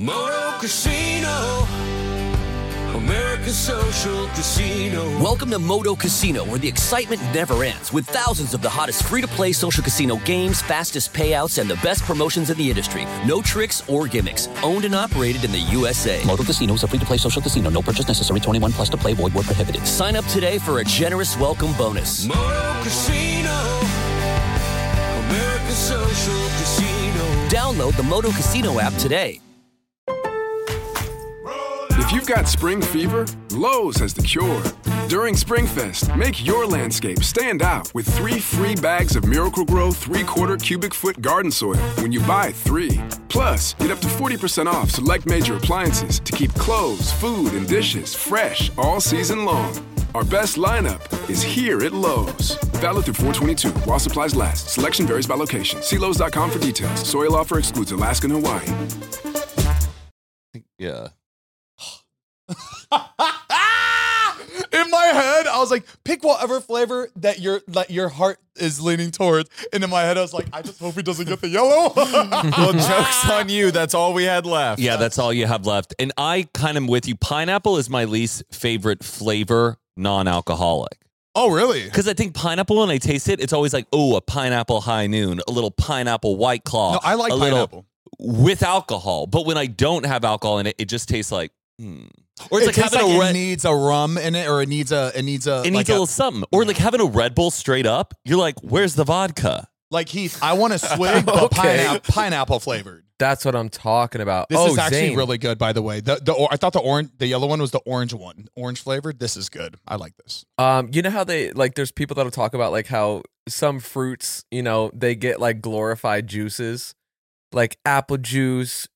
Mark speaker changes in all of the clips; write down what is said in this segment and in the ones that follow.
Speaker 1: Moto Casino, America's social casino.
Speaker 2: Welcome to Moto Casino, where the excitement never ends, with thousands of the hottest free-to-play social casino games, fastest payouts, and the best promotions in the industry. No tricks or gimmicks. Owned and operated in the USA.
Speaker 3: Moto Casino is a free-to-play social casino. No purchase necessary. 21 plus to play. Void where prohibited.
Speaker 2: Sign up today for a generous welcome bonus.
Speaker 1: Moto Casino, America's social casino.
Speaker 2: Download the Moto Casino app today.
Speaker 4: If you've got spring fever, Lowe's has the cure. During SpringFest, make your landscape stand out with 3 free bags of Miracle-Gro 3/4 cubic foot garden soil when you buy 3. Plus, get up to 40% off select major appliances to keep clothes, food, and dishes fresh all season long. Our best lineup is here at Lowe's. Valid through 4/22 while supplies last. Selection varies by location. See Lowe's.com for details. Soil offer excludes Alaska and Hawaii.
Speaker 5: Yeah.
Speaker 6: In my head, I was like, pick whatever flavor that your heart is leaning towards. And in my head, I was like, I just hope he doesn't get the yellow.
Speaker 7: Well, joke's on you. That's all we had left.
Speaker 5: Yeah, that's all you have left. And I kind of with you. Pineapple is my least favorite flavor, non-alcoholic.
Speaker 6: Oh, really?
Speaker 5: Because I think pineapple, when I taste it, it's always like, oh, a pineapple high noon, a little pineapple White Claw.
Speaker 6: No, I like pineapple.
Speaker 5: With alcohol. But when I don't have alcohol in it, it just tastes like, Or it's
Speaker 6: it
Speaker 5: like having
Speaker 6: it needs a rum in it, or it needs a
Speaker 5: little something. Or like having a Red Bull straight up. You're like, where's the vodka?
Speaker 6: Like, Heath, I want a swig, but pineapple flavored.
Speaker 7: That's what I'm talking about.
Speaker 6: This is actually really good, by the way. I thought the yellow one was the orange one, orange flavored. This is good. I like this.
Speaker 7: You know how they like? There's people that'll talk about like how some fruits, they get like glorified juices, like apple juice,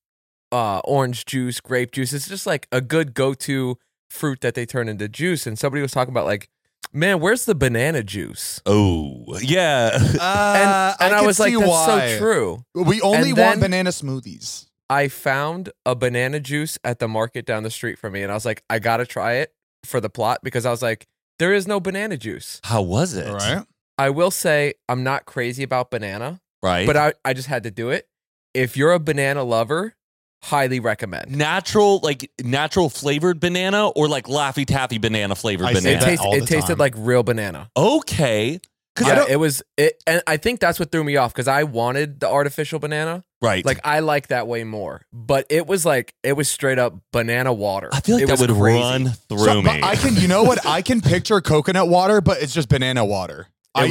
Speaker 7: orange juice, grape juice. It's just like a good go-to fruit that they turn into juice. And somebody was talking about like, man, where's the banana juice?
Speaker 5: Oh, yeah.
Speaker 7: And I was like, that's so true.
Speaker 6: We only want banana smoothies.
Speaker 7: I found a banana juice at the market down the street from me, and I was like, I gotta try it for the plot, because I was like, there is no banana juice.
Speaker 5: How was it?
Speaker 6: All right.
Speaker 7: I will say I'm not crazy about banana.
Speaker 5: Right.
Speaker 7: But I just had to do it. If you're a banana lover, highly recommend.
Speaker 5: Natural flavored banana, or like Laffy Taffy banana flavored banana?
Speaker 7: It tasted like real banana.
Speaker 5: Okay.
Speaker 7: Yeah, and I think that's what threw me off, because I wanted the artificial banana.
Speaker 5: Right.
Speaker 7: Like, I like that way more. But it was straight up banana water.
Speaker 5: I feel like that would run through me.
Speaker 6: You know what? I can picture coconut water, but it's just banana water.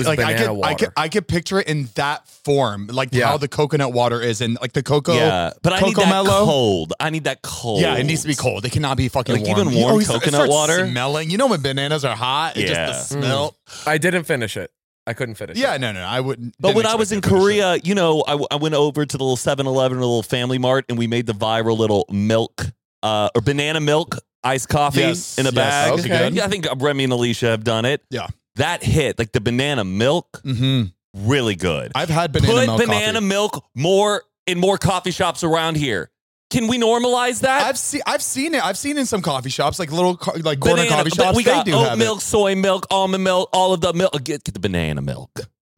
Speaker 7: Water.
Speaker 6: I could picture it in that form, like how the coconut water is, and like the cocoa.
Speaker 5: Yeah, but I need that
Speaker 6: mellow.
Speaker 5: cold. I need that cold.
Speaker 6: Yeah, it needs to be cold. It cannot be fucking
Speaker 5: like
Speaker 6: warm.
Speaker 5: Even warm coconut water.
Speaker 6: Smelling. You know when bananas are hot? It's just the smell.
Speaker 7: I didn't finish it. I couldn't finish it.
Speaker 6: Yeah, no, I wouldn't.
Speaker 5: But when I was in Korea, I went over to the little 7-Eleven, a little Family Mart, and we made the viral little milk or banana milk iced coffee in a bag.
Speaker 7: Okay.
Speaker 5: Yeah, I think Remy and Alicia have done it.
Speaker 6: Yeah.
Speaker 5: That hit, like the banana milk, really good.
Speaker 6: I've had banana
Speaker 5: milk more in more coffee shops around here. Can we normalize that?
Speaker 6: I've seen it. I've seen it in some coffee shops, like little corner coffee shops.
Speaker 5: We got oat
Speaker 6: have
Speaker 5: milk, soy milk, almond milk, all of the milk. Get the banana milk.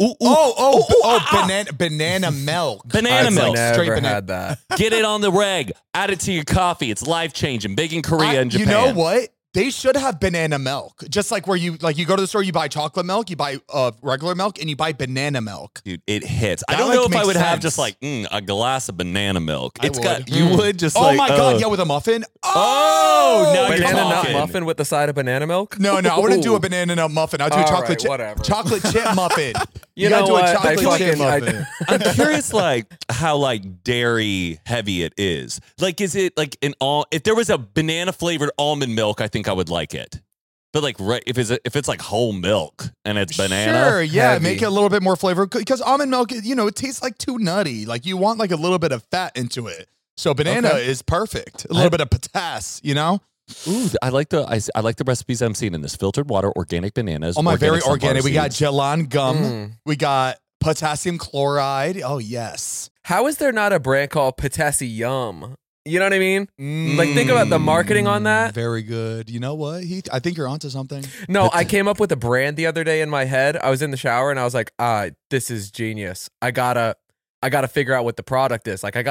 Speaker 6: Banana milk.
Speaker 5: Banana milk.
Speaker 7: Never had that.
Speaker 5: Get it on the reg. Add it to your coffee. It's life changing. Big in Korea and Japan.
Speaker 6: You know what? They should have banana milk. Just like where you go to the store, you buy chocolate milk, you buy regular milk, and you buy banana milk.
Speaker 5: Dude, it hits.
Speaker 6: That
Speaker 5: I don't know if I would
Speaker 6: makes
Speaker 5: have
Speaker 6: sense.
Speaker 5: just like a glass of banana milk.
Speaker 6: You would just God, yeah, with a muffin.
Speaker 5: Oh, now
Speaker 7: banana
Speaker 5: you're
Speaker 7: nut
Speaker 5: talking.
Speaker 7: muffin with the side of banana milk?
Speaker 6: No, I wouldn't do a banana nut muffin. I'd do a chocolate chip muffin.
Speaker 7: You know
Speaker 6: do
Speaker 7: what?
Speaker 6: a chocolate chip muffin.
Speaker 5: I'm curious, how dairy heavy it is. Like, is it like if there was a banana flavored almond milk, I think I would like it. But if it's like whole milk and it's banana,
Speaker 6: sure, yeah,
Speaker 7: heavy.
Speaker 6: make it a little bit more flavor, because almond milk, it tastes like too nutty. Like, you want like a little bit of fat into it. So banana is perfect. A little bit of potassium,
Speaker 5: Ooh, I like the recipes I'm seeing in this: filtered water, organic bananas.
Speaker 6: Oh my, very organic. We got
Speaker 5: seeds.
Speaker 6: Jalan gum. We got potassium chloride. Oh yes.
Speaker 7: How is there not a brand called Potassium? You know what I mean? Like, think about the marketing on that.
Speaker 6: Very good. You know what, Heath? I think you're onto something.
Speaker 7: No, I came up with a brand the other day in my head. I was in the shower and I was like, this is genius. I gotta figure out what the product is. Like, I gotta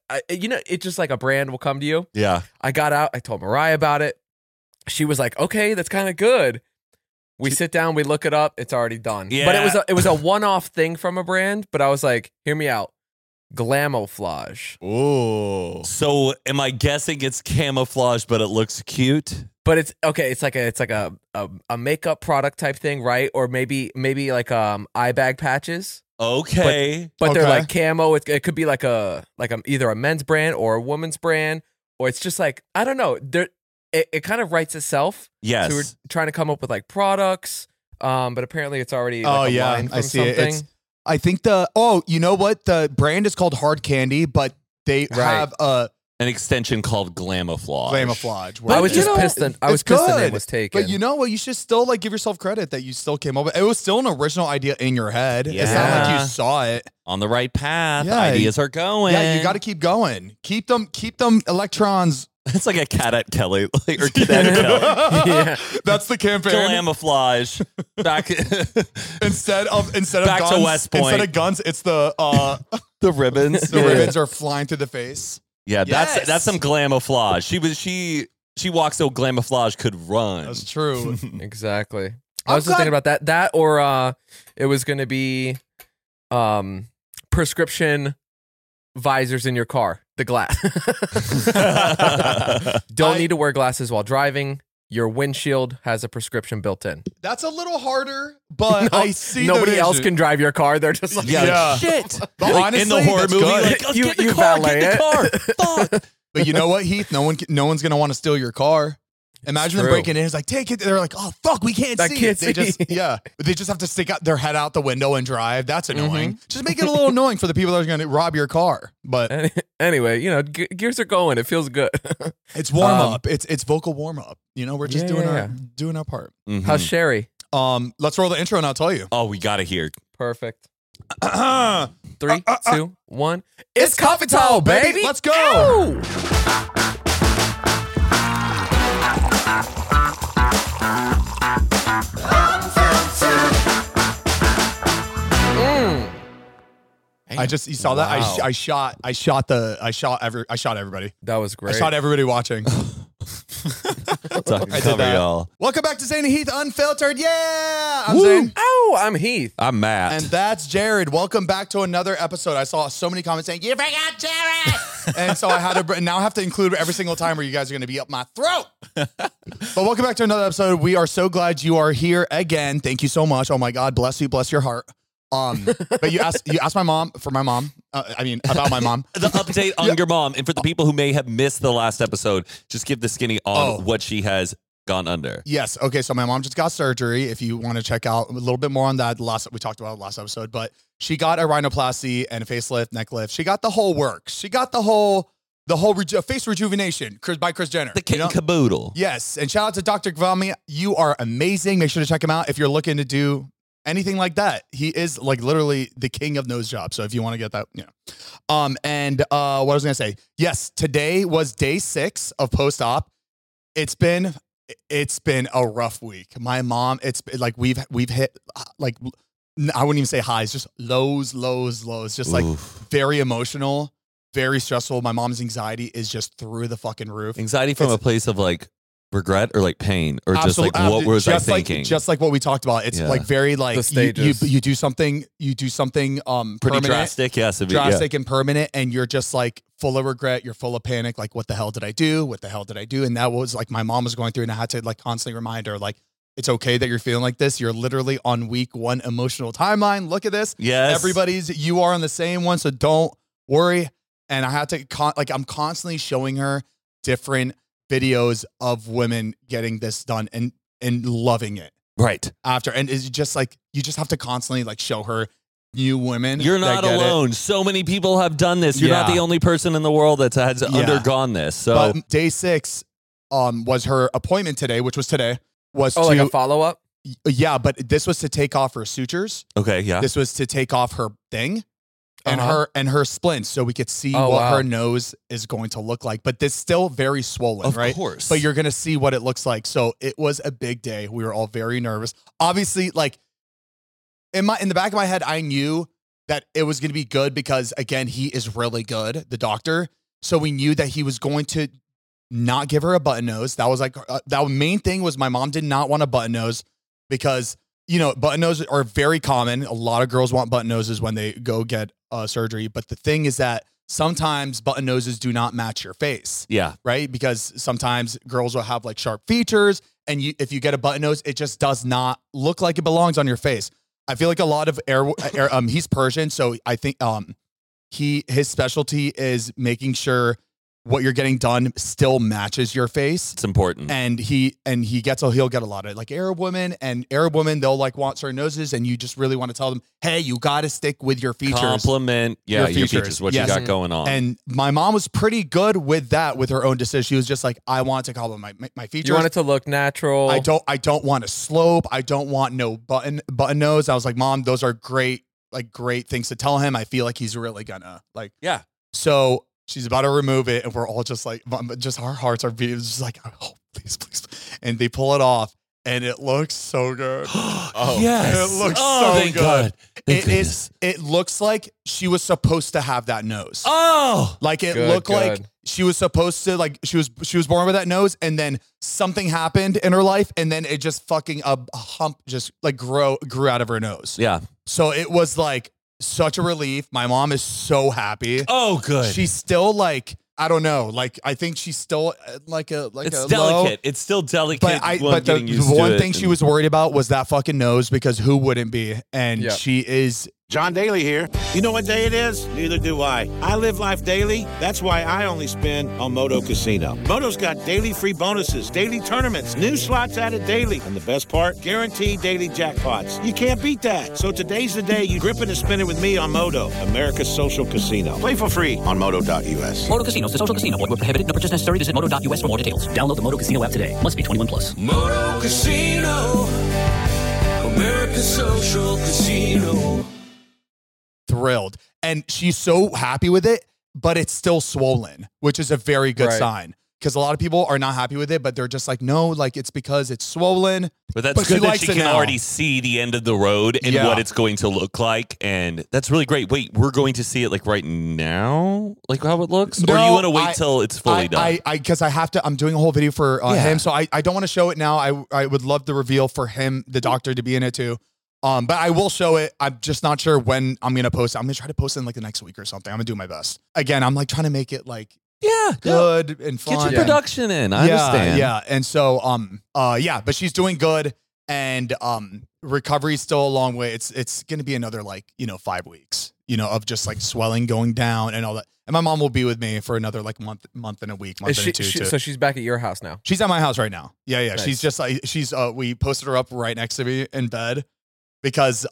Speaker 7: it's just like a brand will come to you.
Speaker 5: Yeah.
Speaker 7: I got out. I told Mariah about it. She was like, "Okay, that's kind of good." We sit down, we look it up. It's already done.
Speaker 5: Yeah.
Speaker 7: But it was a one-off thing from a brand. But I was like, "Hear me out, Glamouflage."
Speaker 6: Ooh.
Speaker 5: So am I guessing it's camouflage, but it looks cute?
Speaker 7: But it's okay. It's like a makeup product type thing, right? Or maybe like eye bag patches.
Speaker 5: Okay.
Speaker 7: But they're
Speaker 6: Okay.
Speaker 7: like camo. It could be like either a men's brand or a woman's brand, or it's just like I don't know. It kind of writes itself.
Speaker 5: Yes.
Speaker 7: So we're trying to come up with like products, but apparently it's already like a line from
Speaker 6: I see
Speaker 7: something.
Speaker 6: it. I think you know what? The brand is called Hard Candy, but they have a
Speaker 5: An extension called Glamouflage.
Speaker 6: Glamouflage.
Speaker 7: I was
Speaker 6: You
Speaker 7: just
Speaker 6: know,
Speaker 7: pissed. I was
Speaker 6: it's
Speaker 7: pissed the
Speaker 6: good,
Speaker 7: name was taken.
Speaker 6: But you know what? You should still like give yourself credit that you still came up with it. Was still an original idea in your head. It's not like
Speaker 5: Yeah.
Speaker 6: you saw it.
Speaker 5: On the right path.
Speaker 6: Yeah.
Speaker 5: Ideas are going.
Speaker 6: Yeah, you got to keep going. Keep them electrons.
Speaker 5: It's like a Cadet Kelly or Cadet Kelly.
Speaker 7: yeah.
Speaker 6: That's the campaign.
Speaker 5: Glamouflage. Back
Speaker 6: Instead of
Speaker 5: Back to
Speaker 6: guns,
Speaker 5: West Point.
Speaker 6: instead of guns, it's the
Speaker 5: the ribbons.
Speaker 6: the ribbons are flying through the face.
Speaker 5: Yeah,
Speaker 6: Yes.
Speaker 5: that's some glamouflage. She walks so glamouflage could run.
Speaker 6: That's true.
Speaker 7: Exactly.
Speaker 6: I'm
Speaker 7: I was just
Speaker 6: glad-
Speaker 7: thinking about that or it was going to be prescription visors in your car, the glass. Don't need to wear glasses while driving. Your windshield has a prescription built in.
Speaker 6: That's a little harder, but I see
Speaker 7: Nobody
Speaker 6: the
Speaker 7: else
Speaker 6: vision.
Speaker 7: can drive your car. They're just like,
Speaker 6: Yeah.
Speaker 5: Shit.
Speaker 6: But
Speaker 5: Like,
Speaker 6: honestly,
Speaker 5: in the horror
Speaker 6: that's
Speaker 5: movie,
Speaker 6: good.
Speaker 5: like, let's
Speaker 7: You-
Speaker 5: get the
Speaker 7: you
Speaker 5: car,
Speaker 7: valet
Speaker 5: get the car. Fuck.
Speaker 6: But you know what, Heath? No one's gonna want to steal your car. Imagine them
Speaker 7: true.
Speaker 6: breaking in. It's like, take it. They're like, oh fuck, we can't
Speaker 7: I
Speaker 6: see.
Speaker 7: can't
Speaker 6: They
Speaker 7: see.
Speaker 6: just they just have to stick out their head out the window and drive. That's annoying.
Speaker 7: Mm-hmm.
Speaker 6: Just make it a little annoying for the people that are gonna rob your car. But
Speaker 7: anyway, gears are going. It feels good.
Speaker 6: it's warm up. It's vocal warm up. You know, we're just
Speaker 7: Yeah,
Speaker 6: doing our part.
Speaker 5: Mhm.
Speaker 7: How's Sherry?
Speaker 6: Let's roll the intro and I'll tell you.
Speaker 5: Oh, we gotta hear.
Speaker 7: Perfect.
Speaker 6: It's
Speaker 7: 3, 2, 1. It's coffee time, baby.
Speaker 6: Let's go.
Speaker 7: Ow!
Speaker 6: You saw that?
Speaker 7: Wow.
Speaker 6: I shot everybody.
Speaker 7: That was great.
Speaker 6: I shot everybody watching.
Speaker 5: Cover
Speaker 6: that.
Speaker 5: y'all.
Speaker 6: Welcome back to Zane and Heath Unfiltered. Yeah, I'm
Speaker 7: Woo!
Speaker 6: Zane.
Speaker 7: Ow, I'm Heath.
Speaker 5: I'm Matt.
Speaker 6: And that's Jared. Welcome back to another episode. I saw so many comments saying, you forgot Jared. And so I had to now I have to include every single time where you guys are going to be up my throat. But welcome back to another episode. We are so glad you are here again. Thank you so much. Oh my God, bless you, bless your heart. But you asked my mom about my mom.
Speaker 5: The update on your mom. And for the people who may have missed the last episode, just give the skinny on what she has gone under.
Speaker 6: Yes. Okay. So my mom just got surgery. If you want to check out a little bit more on that, we talked about it last episode, but she got a rhinoplasty and a facelift, neck lift. She got the whole works. She got the whole face rejuvenation by Kris Jenner.
Speaker 5: The kit and caboodle.
Speaker 6: Yes. And shout out to Dr. Gvami. You are amazing. Make sure to check him out if you're looking to do anything like that. He is like literally the king of nose jobs. So if you want to get that, And what I was going to say, yes, today was day 6 of post-op. It's been a rough week. My mom, it's like we've hit like, I wouldn't even say highs, just lows, just like very emotional, very stressful. My mom's anxiety is just through the fucking roof.
Speaker 5: Anxiety from a place of like regret or like pain or just like what was I thinking?
Speaker 6: Just like what we talked about. It's like very like
Speaker 7: The stages.
Speaker 6: you do something
Speaker 5: pretty
Speaker 6: permanent,
Speaker 5: drastic. Yes.
Speaker 6: drastic and permanent, and you're just like full of regret. You're full of panic. Like, what the hell did I do? What the hell did I do? And that was like my mom was going through, and I had to like constantly remind her, like, it's okay that you're feeling like this. You're literally on week 1 emotional timeline. Look at this.
Speaker 5: Yes.
Speaker 6: You are on the same one, so don't worry. And I had to I'm constantly showing her different videos of women getting this done and loving it
Speaker 5: Right.
Speaker 6: after. And it's just like, you just have to constantly like show her new women.
Speaker 5: You're
Speaker 6: that
Speaker 5: not
Speaker 6: get it.
Speaker 5: alone. So many people have done this. You're not
Speaker 6: Yeah.
Speaker 5: the only person in the world that has undergone this. So
Speaker 6: But day 6 was her appointment today, which was today.
Speaker 7: Like a follow-up?
Speaker 6: Yeah, but this was to take off her sutures.
Speaker 5: okay, yeah.
Speaker 6: This was to take off her thing and
Speaker 7: Uh-huh.
Speaker 6: her splints, so we could see
Speaker 7: Oh,
Speaker 6: what
Speaker 7: wow.
Speaker 6: her nose is going to look like. But this still very swollen,
Speaker 5: Of
Speaker 6: right?
Speaker 5: course.
Speaker 6: But you're gonna see what it looks like. So it was a big day. We were all very nervous. Obviously, like in the back of my head, I knew that it was gonna be good because again, he is really good, the doctor. So we knew that he was going to not give her a button nose. That was like, that main thing was my mom did not want a button nose because, you know, button noses are very common. A lot of girls want button noses when they go get surgery. But the thing is that sometimes button noses do not match your face.
Speaker 5: Yeah.
Speaker 6: Right? Because sometimes girls will have like sharp features, and if you get a button nose, it just does not look like it belongs on your face. I feel like a lot of he's Persian, so I think his specialty is making sure what you're getting done still matches your face.
Speaker 5: It's important.
Speaker 6: And he'll get a lot of like Arab women, they'll like want certain noses, and you just really want to tell them, hey, you got to stick with your features.
Speaker 5: Compliment your features, what you got going on.
Speaker 6: And my mom was pretty good with that, with her own decision. She was just like, I want to compliment my features.
Speaker 7: You want it to look natural.
Speaker 6: I don't want a slope. I don't want no button nose. I was like, Mom, those are great things to tell him. I feel like he's really gonna like.
Speaker 5: Yeah.
Speaker 6: So she's about to remove it, and we're all just like, just our hearts are beating. It's just like, oh, please. And they pull it off, and it looks so good.
Speaker 5: Oh, yes.
Speaker 6: It looks
Speaker 5: thank
Speaker 6: good.
Speaker 5: God.
Speaker 6: It looks like she was supposed to have that nose.
Speaker 5: Oh,
Speaker 6: like it
Speaker 7: Good,
Speaker 6: looked
Speaker 7: good.
Speaker 6: like she was supposed to, like she was born with that nose, and then something happened in her life, and then it just fucking a hump just like grew out of her nose.
Speaker 5: yeah.
Speaker 6: So it was like such a relief. My mom is so happy.
Speaker 5: Oh, good.
Speaker 6: She's still like, I don't know. Like, I think she's still
Speaker 5: It's delicate. It's still delicate.
Speaker 6: But the one thing she was worried about was that fucking nose, because who wouldn't be? And she is.
Speaker 8: John Daly here. You know what day it is? Neither do I. I live life daily. That's why I only spin on Moto Casino. Moto's got daily free bonuses, daily tournaments, new slots added daily. And the best part? Guaranteed daily jackpots. You can't beat that. So today's the day you grip it and spin it with me on Moto, America's social casino. Play for free on Moto.us.
Speaker 3: Moto Casino, the social casino. Void where prohibited. No purchase necessary. Visit Moto.us for more details. Download the Moto Casino app today. Must be 21 plus.
Speaker 1: Moto Casino, America's social casino.
Speaker 6: Thrilled, and she's so happy with it, but it's still swollen, which is a very good sign, because a lot of people are not happy with it, but they're just like, no, like it's because it's swollen.
Speaker 5: But that's
Speaker 6: she
Speaker 5: good that
Speaker 6: likes
Speaker 5: she
Speaker 6: it
Speaker 5: can
Speaker 6: now.
Speaker 5: already see the end of the road and what it's going to look like, and that's really great. Wait, we're going to see it like right now, like how it looks, or do you want to wait till it's fully done?
Speaker 6: Because I have to. I'm doing a whole video for him, so I don't want to show it now. I would love the reveal for him, the doctor, to be in it too. But I will show it. I'm just not sure when I'm going to post it. I'm going to try to post it in like the next week or something. I'm going to do my best. Again, I'm like trying to make it like good and fun.
Speaker 5: Get your production in. I understand.
Speaker 6: Yeah. And so, but she's doing good, and recovery's still a long way. It's going to be another 5 weeks, of just like swelling going down and all that. And my mom will be with me for another like month and a week, month and two.
Speaker 7: So she's back at your house now.
Speaker 6: She's at my house right now. Yeah.
Speaker 7: Nice.
Speaker 6: She's just like, we posted her up right next to me in bed, because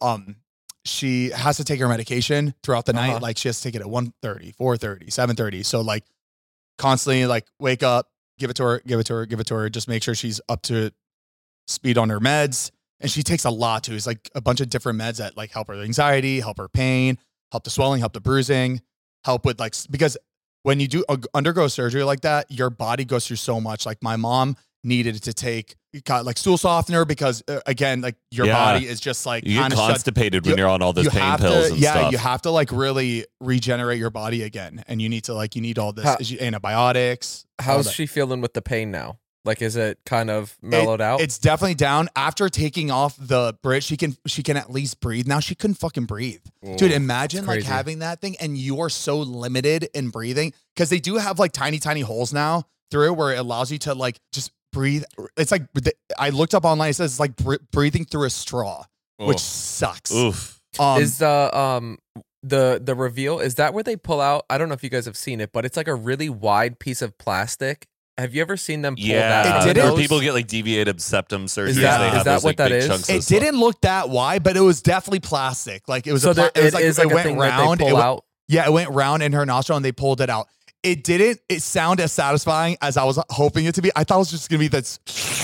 Speaker 6: she has to take her medication throughout the night. Like she has to take it at 1:30, 4:30, 7:30. So like constantly like wake up, give it to her. Just make sure she's up to speed on her meds. And she takes a lot too. It's like a bunch of different meds that like help her anxiety, help her pain, help the swelling, help the bruising, help with like, because when you do undergo surgery like that, your body goes through so much. Like my mom needed to take like stool softener, because again, like your body is just like
Speaker 5: you get constipated when you're on all those pain pills and stuff.
Speaker 6: You have to like really regenerate your body again, and you need all this antibiotics.
Speaker 7: How's she feeling with the pain now? Like, is it kind of mellowed out?
Speaker 6: It's definitely down. After taking off the bridge, she can at least breathe. Now she couldn't fucking breathe. Dude, imagine like having that thing and you are so limited in breathing, because they do have like tiny holes now through it where it allows you to like just breathe. It's like, I looked up online, it says it's like breathing through a straw, which sucks.
Speaker 5: Oof.
Speaker 7: Is the reveal, is that where they pull out? I don't know if you guys have seen it, but it's like a really wide piece of plastic. Have you ever seen them pull that out?
Speaker 5: Or people get like deviated septum surgery.
Speaker 7: Is that what that is?
Speaker 6: It didn't look that wide, but it was definitely plastic. Like it was.
Speaker 7: It
Speaker 6: went round.
Speaker 7: It
Speaker 6: went round in her nostril, and they pulled it out. It didn't. It sounded as satisfying as I was hoping it to be. I thought it was just gonna be this.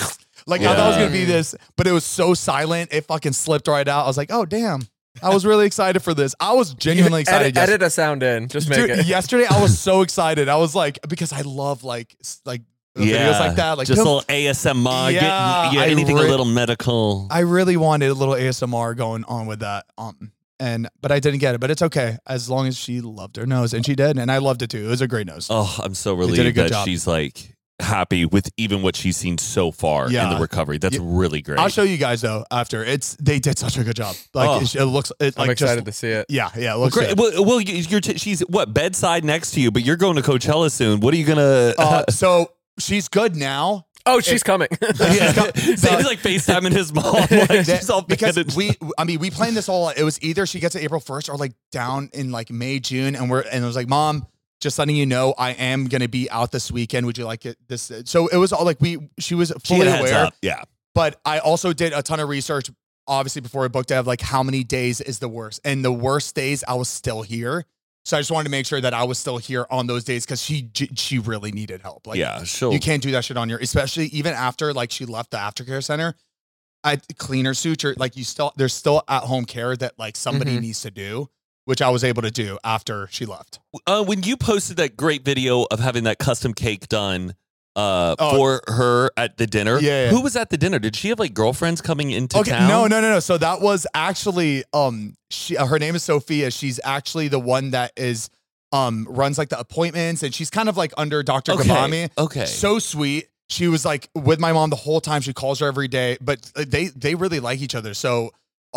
Speaker 6: I thought it was gonna be this, but it was so silent. It fucking slipped right out. I was like, oh damn. I was really excited for this. I was genuinely excited.
Speaker 7: Edit a sound in. Just make it.
Speaker 6: Yesterday, I was so excited. I was like, because I love like videos like that. Like
Speaker 5: just a little ASMR. Anything a little medical.
Speaker 6: I really wanted a little ASMR going on with that. but I didn't get it. But it's okay as long as she loved her nose, and she did, and I loved it too. It was a great nose.
Speaker 5: Oh, I'm so
Speaker 6: did a
Speaker 5: relieved
Speaker 6: good
Speaker 5: that
Speaker 6: job.
Speaker 5: she's like happy with even what she's seen so far in
Speaker 6: Yeah.
Speaker 5: the recovery. That's really great.
Speaker 6: I'll show you guys though after. They did such a good job. Like
Speaker 5: Oh.
Speaker 6: it looks. It,
Speaker 7: I'm
Speaker 6: like,
Speaker 7: excited
Speaker 6: just,
Speaker 7: to see it.
Speaker 6: Yeah, it
Speaker 5: Well,
Speaker 6: looks
Speaker 5: great.
Speaker 6: good.
Speaker 5: Well, she's what, bedside next to you, but you're going to Coachella soon. What are you gonna?
Speaker 6: So she's good now.
Speaker 7: Oh, she's coming.
Speaker 5: Yeah. Zane's like FaceTiming his mom. Like, she's all
Speaker 6: because
Speaker 5: bandaged.
Speaker 6: we planned this all. It was either she gets it April 1st or like down in like May, June, and it was like, Mom, just letting you know, I am gonna be out this weekend. Would you like it? This? So it was all like she was
Speaker 5: She
Speaker 6: fully
Speaker 5: had a heads
Speaker 6: aware.
Speaker 5: up. Yeah.
Speaker 6: But I also did a ton of research, obviously before we booked it, of like how many days is the worst, and the worst days I was still here. So I just wanted to make sure that I was still here on those days because she really needed help. Like,
Speaker 5: Yeah, sure.
Speaker 6: you can't do that shit on your, especially even after like she left the aftercare center. I clean her suture, like there's still at home care that like somebody
Speaker 7: Mhm.
Speaker 6: needs to do, which I was able to do after she left.
Speaker 5: When you posted that great video of having that custom cake done for her at the dinner,
Speaker 6: Yeah.
Speaker 5: who was at the dinner? Did she have like girlfriends coming into
Speaker 6: Okay,
Speaker 5: town?
Speaker 6: no. So that was actually her name is Sophia. She's actually the one that is runs like the appointments, and she's kind of like under Dr. Gavami.
Speaker 5: Okay.
Speaker 6: So sweet. She was like with my mom the whole time. She calls her every day, but they really like each other. So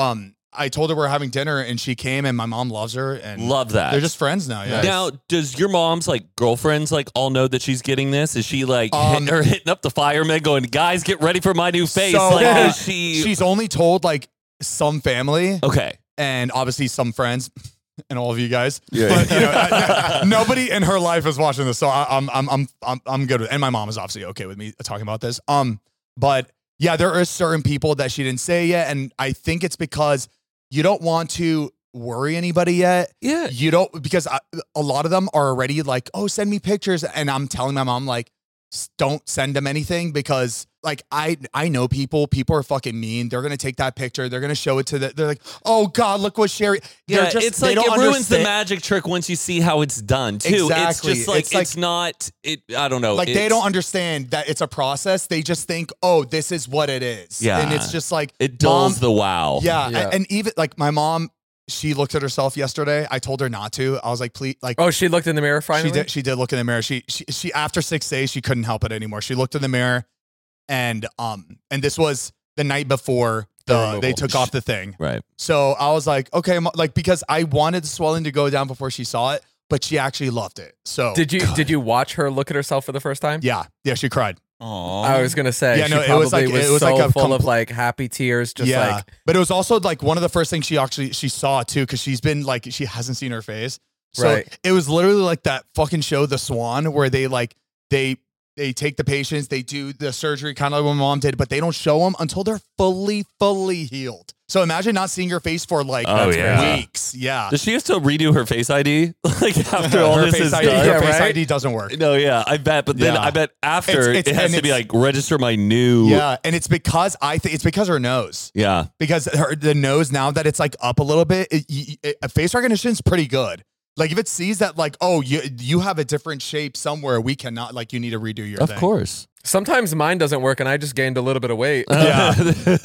Speaker 6: I told her we're having dinner, and she came, and my mom loves her, and
Speaker 5: Love that.
Speaker 6: they're just friends now. Yeah.
Speaker 5: Now, does your mom's like girlfriends like all know that she's getting this? Is she like hitting up the firemen, going, "Guys, get ready for my new face"?
Speaker 6: So,
Speaker 5: like, is she?
Speaker 6: She's only told like some family,
Speaker 5: Okay.
Speaker 6: and obviously some friends. And all of you guys,
Speaker 5: Yeah.
Speaker 6: but you know, nobody in her life is watching this, so I'm good with. And my mom is obviously okay with me talking about this. But yeah, there are certain people that she didn't say yet, and I think it's because you don't want to worry anybody yet.
Speaker 5: Yeah.
Speaker 6: You don't, because a lot of them are already like, oh, send me pictures, and I'm telling my mom like, don't send them anything because like I know people are fucking mean. They're gonna take that picture, they're gonna show it to they're like, oh God, look what Sherry.
Speaker 5: Yeah,
Speaker 6: They're just,
Speaker 5: it's
Speaker 6: they
Speaker 5: like
Speaker 6: don't
Speaker 5: it ruins the
Speaker 6: understand.
Speaker 5: magic trick once you see how it's done too.
Speaker 6: Exactly.
Speaker 5: It's just like
Speaker 6: It's like-
Speaker 5: it's not. I don't know.
Speaker 6: Like they don't understand that it's a process. They just think, oh, this is what it is.
Speaker 5: Yeah.
Speaker 6: And it's just like
Speaker 5: It dulls
Speaker 6: Mom-
Speaker 5: the wow.
Speaker 6: Yeah.
Speaker 7: Yeah.
Speaker 6: And even like my mom, she looked at herself yesterday. I told her not to. I was like, please, like
Speaker 7: Oh, she looked in the mirror finally?
Speaker 6: she did look in the mirror. She after 6 days, she couldn't help it anymore. She looked in the mirror, and this was the night before they took off the thing.
Speaker 5: Right.
Speaker 6: So I was like, okay, like because I wanted the swelling to go down before she saw it, but she actually loved it. So
Speaker 7: Did you watch her look at herself for the first time?
Speaker 6: yeah, she cried.
Speaker 7: I was gonna say
Speaker 6: Yeah,
Speaker 7: she
Speaker 6: no, it
Speaker 7: probably
Speaker 6: was like-
Speaker 7: was
Speaker 6: it was
Speaker 7: so
Speaker 6: like a
Speaker 7: full of like happy tears, just like
Speaker 6: but it was also like one of the first things she saw too, because she's been like she hasn't seen her face. So
Speaker 7: Right.
Speaker 6: it was literally like that fucking show, The Swan, where they like they take the patients, they do the surgery, kind of like what my mom did, but they don't show them until they're fully healed. So imagine not seeing your face for like
Speaker 5: Oh, yeah.
Speaker 6: weeks. Yeah.
Speaker 5: Does she have to redo her Face ID? Like after all
Speaker 6: her
Speaker 5: this
Speaker 6: face
Speaker 5: is
Speaker 6: ID,
Speaker 5: done?
Speaker 6: her
Speaker 7: Yeah,
Speaker 6: face
Speaker 7: right?
Speaker 6: ID doesn't work.
Speaker 5: No, yeah, I bet. But then
Speaker 6: Yeah.
Speaker 5: I bet after
Speaker 6: It's-
Speaker 5: it has
Speaker 6: and
Speaker 5: to be
Speaker 6: it's-
Speaker 5: like register my new.
Speaker 6: Yeah, and it's because it's because her nose.
Speaker 5: Yeah.
Speaker 6: Because the nose, now that it's like up a little bit, face recognition is pretty good. Like if it sees that like, oh, you have a different shape somewhere, we cannot, like, you need to redo your thing.
Speaker 5: Of course.
Speaker 7: sometimes mine doesn't work, and I just gained a little bit of weight.
Speaker 6: Yeah.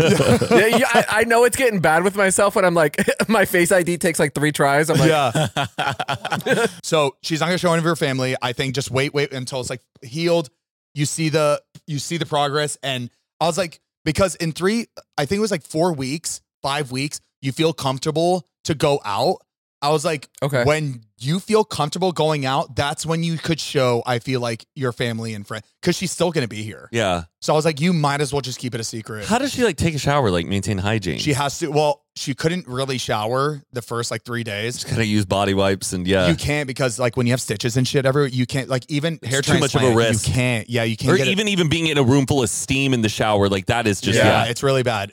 Speaker 7: I know it's getting bad with myself when I'm like, my Face ID takes like 3 tries. I'm like,
Speaker 6: Yeah. So she's not gonna show any of her family. I think just wait until it's like healed. You see the progress. And I was like, because in 5 weeks, you feel comfortable to go out. I was like,
Speaker 7: Okay.
Speaker 6: when you feel comfortable going out, that's when you could show, I feel like, your family and friends, because she's still going to be here.
Speaker 5: Yeah.
Speaker 6: So I was like, you might as well just keep it a secret.
Speaker 5: How does she like take a shower, like maintain hygiene?
Speaker 6: She has to, well, she couldn't really shower the first like 3 days.
Speaker 5: Gotta use body wipes and yeah.
Speaker 6: You can't, because like when you have stitches and shit everywhere, you can't, like even hair
Speaker 5: too much of a
Speaker 6: transplant,
Speaker 5: risk.
Speaker 6: You can't. Yeah, you can't
Speaker 5: or
Speaker 6: get it.
Speaker 5: even being in a room full of steam in the shower, like that is just
Speaker 6: Yeah, it's really bad.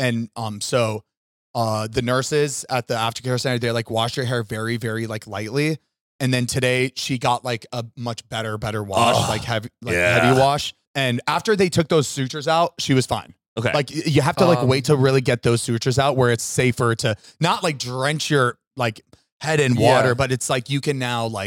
Speaker 6: So the nurses at the aftercare center, they like wash your hair very, very like lightly. And then today she got like a much better wash,
Speaker 5: Oh,
Speaker 6: like heavy
Speaker 5: yeah.
Speaker 6: wash. And after they took those sutures out, she was fine.
Speaker 5: Okay.
Speaker 6: Like you have to like wait to really get those sutures out where it's safer to not like drench your like head in water,
Speaker 7: Yeah.
Speaker 6: but it's like you can now like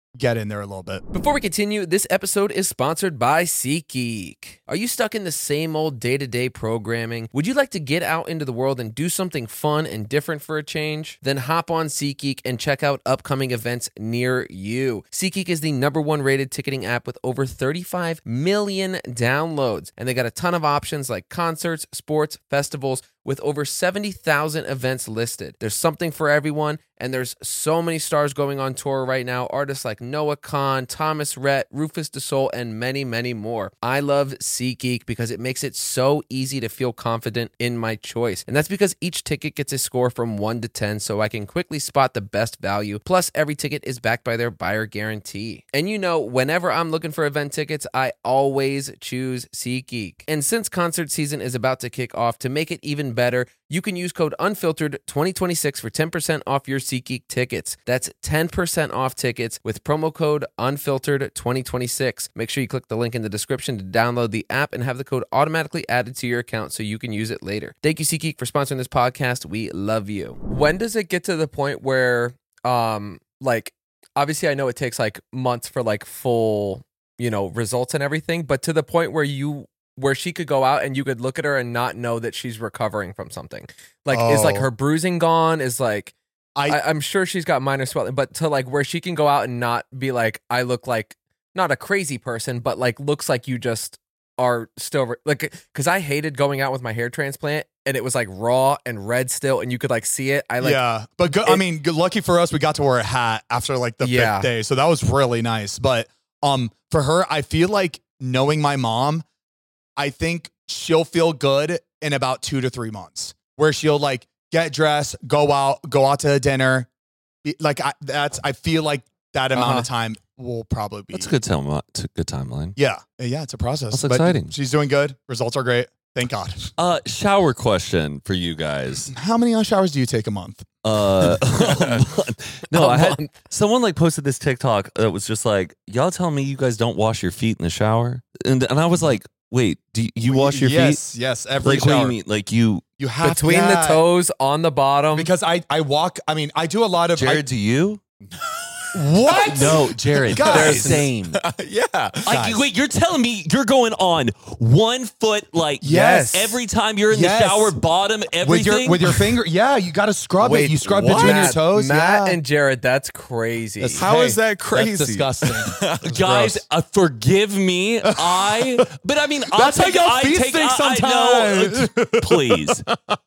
Speaker 6: get in there a little bit.
Speaker 7: Before we continue, this episode is sponsored by SeatGeek. Are you stuck in the same old day-to-day programming? Would you like to get out into the world and do something fun and different for a change? Then hop on SeatGeek and check out upcoming events near you. SeatGeek is the #1 rated ticketing app with over 35 million downloads, and they got a ton of options like concerts, sports, festivals, with over 70,000 events listed. There's something for everyone, and there's so many stars going on tour right now. Artists like Noah Kahan, Thomas Rhett, Rufus Du Sol, and many, many more. I love SeatGeek because it makes it so easy to feel confident in my choice. And that's because each ticket gets a score from 1 to 10, so I can quickly spot the best value. Plus, every ticket is backed by their buyer guarantee. And you know, whenever I'm looking for event tickets, I always choose SeatGeek. And since concert season is about to kick off, to make it even better, you can use code UNFILTERED2026 for 10% off your SeatGeek tickets. That's 10% off tickets with promo code UNFILTERED2026. Make sure you click the link in the description to download the app and have the code automatically added to your account so you can use it later. Thank you, SeatGeek, for sponsoring this podcast. We love you. When does it get to the point where, like, obviously I know it takes like months for like full, you know, results and everything, but to the point where she could go out and you could look at her and not know that she's recovering from something. Like, is like her bruising gone? Is like, I'm sure she's got minor swelling, but to like where she can go out and not be like, I look like not a crazy person, but like looks like you just are still like, because I hated going out with my hair transplant and it was like raw and red still, and you could like see it.
Speaker 6: But I mean, lucky for us, we got to wear a hat after like the 5th day, so that was really nice. But for her, I feel like knowing my mom, I think she'll feel good in about 2 to 3 months, where she'll like get dressed, go out to dinner. I feel like that amount of time will probably be.
Speaker 5: That's a good timeline.
Speaker 6: Yeah, it's a process.
Speaker 5: That's exciting.
Speaker 6: She's doing good. Results are great. Thank God.
Speaker 5: Shower question for you guys.
Speaker 6: How many showers do you take a month?
Speaker 5: Someone like posted this TikTok that was just like, y'all tell me you guys don't wash your feet in the shower, and I was like, wait, do you wash your feet?
Speaker 6: Yes, every
Speaker 5: like,
Speaker 6: shower.
Speaker 5: What do you mean? Like you
Speaker 6: have
Speaker 7: between the toes on the bottom?
Speaker 6: Because I walk. I mean, I do a lot of.
Speaker 5: Jared, do you?
Speaker 6: What?
Speaker 5: No, Jared. They're the same.
Speaker 6: Yeah.
Speaker 5: Like, wait, you're telling me you're going on 1 foot, like,
Speaker 6: yes,
Speaker 5: every time you're in the shower, bottom, everything?
Speaker 6: With your finger. Yeah, you got to scrub it. You scrub between your toes.
Speaker 7: Matt and Jared, that's crazy.
Speaker 9: How is that crazy?
Speaker 6: That's disgusting.
Speaker 5: Guys, forgive me. But I mean,
Speaker 6: that's how your feet stink sometimes.
Speaker 5: Please.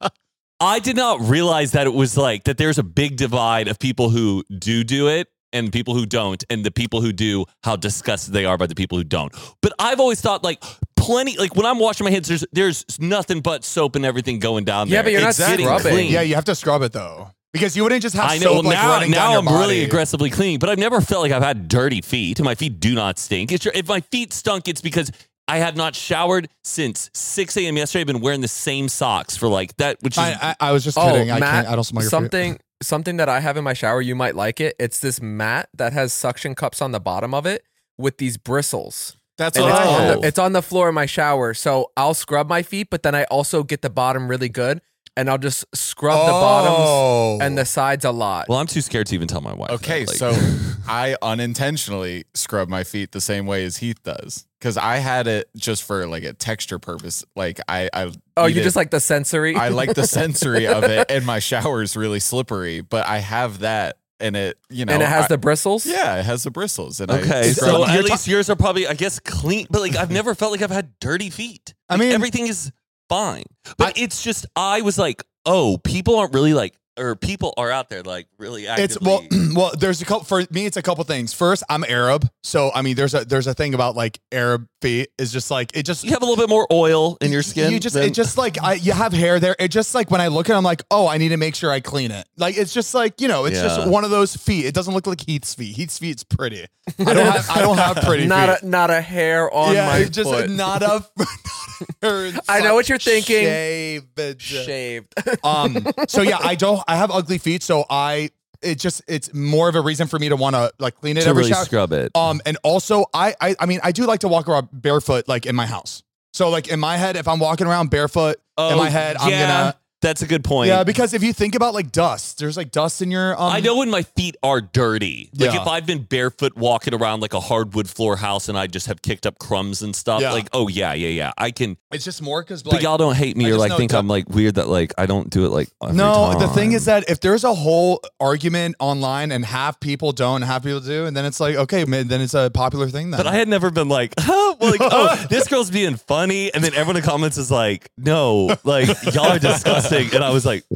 Speaker 5: I did not realize that it was like that there's a big divide of people who do it and people who don't, and the people who do, how disgusted they are by the people who don't. But I've always thought like plenty, like when I'm washing my hands, there's nothing but soap and everything going down there.
Speaker 7: Yeah, but you're not scrubbing.
Speaker 5: Clean.
Speaker 6: Yeah, you have to scrub it though. Because you wouldn't just have
Speaker 5: I know.
Speaker 6: soap like running down
Speaker 5: now
Speaker 6: your
Speaker 5: I'm
Speaker 6: body.
Speaker 5: really aggressively cleaning, but I've never felt like I've had dirty feet, and my feet do not stink. If my feet stunk, it's because I had not showered since 6 a.m. yesterday. I've been wearing the same socks for like that, which is...
Speaker 6: I was just kidding.
Speaker 7: Matt,
Speaker 6: I don't smell your feet.
Speaker 7: Something that I have in my shower, you might like it. It's this mat that has suction cups on the bottom of it with these bristles.
Speaker 9: That's
Speaker 7: and
Speaker 9: what
Speaker 7: it's on the floor in my shower. So I'll scrub my feet, but then I also get the bottom really good. And I'll just scrub the bottoms and the sides a lot.
Speaker 5: Well, I'm too scared to even tell my wife.
Speaker 9: Okay,
Speaker 5: that.
Speaker 9: so I unintentionally scrub my feet the same way as Heath does. Because I had it just for like a texture purpose. Like
Speaker 7: you just like the sensory?
Speaker 9: I like the sensory of it, and my shower is really slippery. But I have that, and it, you know,
Speaker 7: and it has the bristles.
Speaker 9: Yeah, it has the bristles. And
Speaker 5: okay, so at least yours are probably, I guess, clean. But like, I've never felt like I've had dirty feet. Like, I mean, everything is fine. But it's just, I was like, oh, people aren't really like, or people are out there like really actively.
Speaker 6: Well, there's a couple, for me, it's a couple things. First, I'm Arab. So, I mean, there's a thing about like Arab feet is just like, it just.
Speaker 5: You have a little bit more oil in your skin.
Speaker 6: It just like, you have hair there. It just like, when I look at it, I'm like, oh, I need to make sure I clean it. Like, it's just like, you know, it's just one of those feet. It doesn't look like Heath's feet. Heath's feet's pretty. I don't have pretty feet.
Speaker 7: Not a hair on my
Speaker 6: just
Speaker 7: foot.
Speaker 6: Not a
Speaker 7: I know what you're thinking.
Speaker 6: Shaved. So yeah, I have ugly feet, so it's more of a reason for me to want to like clean it every
Speaker 5: really
Speaker 6: shower.
Speaker 5: Scrub it.
Speaker 6: And also I mean, I do like to walk around barefoot like in my house. So like in my head, if I'm walking around barefoot in my head, I'm gonna
Speaker 5: That's a good point.
Speaker 6: Yeah, because if you think about like dust, there's like dust in your.
Speaker 5: I know when my feet are dirty. Like
Speaker 6: Yeah.
Speaker 5: if I've been barefoot walking around like a hardwood floor house and I just have kicked up crumbs and stuff.
Speaker 6: Yeah.
Speaker 5: Like, oh yeah. I can.
Speaker 6: It's just more because
Speaker 5: But y'all don't hate me
Speaker 6: I
Speaker 5: or
Speaker 6: just
Speaker 5: like
Speaker 6: know
Speaker 5: think
Speaker 6: that-
Speaker 5: I'm like weird that like I don't do it like every
Speaker 6: No, the
Speaker 5: time.
Speaker 6: thing is that if there's a whole argument online and half people don't and half people do, and then it's like, okay, man, then it's a popular thing then.
Speaker 5: But I had never been like, oh, this girl's being funny, and then everyone in the comments is like, no, like y'all are disgusting, and I was like,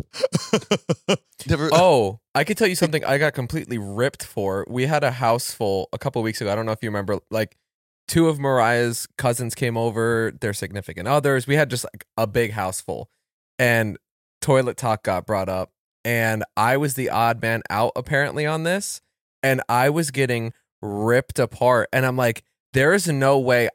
Speaker 5: never.
Speaker 7: Oh, I could tell you something I got completely ripped for. We had a house full a couple weeks ago. I don't know if you remember, like 2 of Mariah's cousins came over, their significant others. We had just like a big house full, and toilet talk got brought up, and I was the odd man out apparently on this, and I was getting ripped apart, and I'm like, there is no way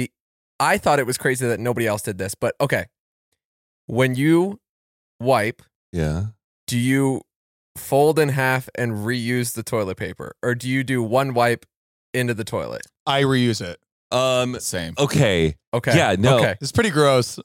Speaker 7: I thought it was crazy that nobody else did this, but okay. When you wipe,
Speaker 5: Yeah.
Speaker 7: do you fold in half and reuse the toilet paper, or do you do one wipe into the toilet?
Speaker 6: I reuse it.
Speaker 9: Same.
Speaker 5: Okay.
Speaker 7: Okay.
Speaker 5: Yeah, no.
Speaker 7: Okay.
Speaker 6: It's pretty gross.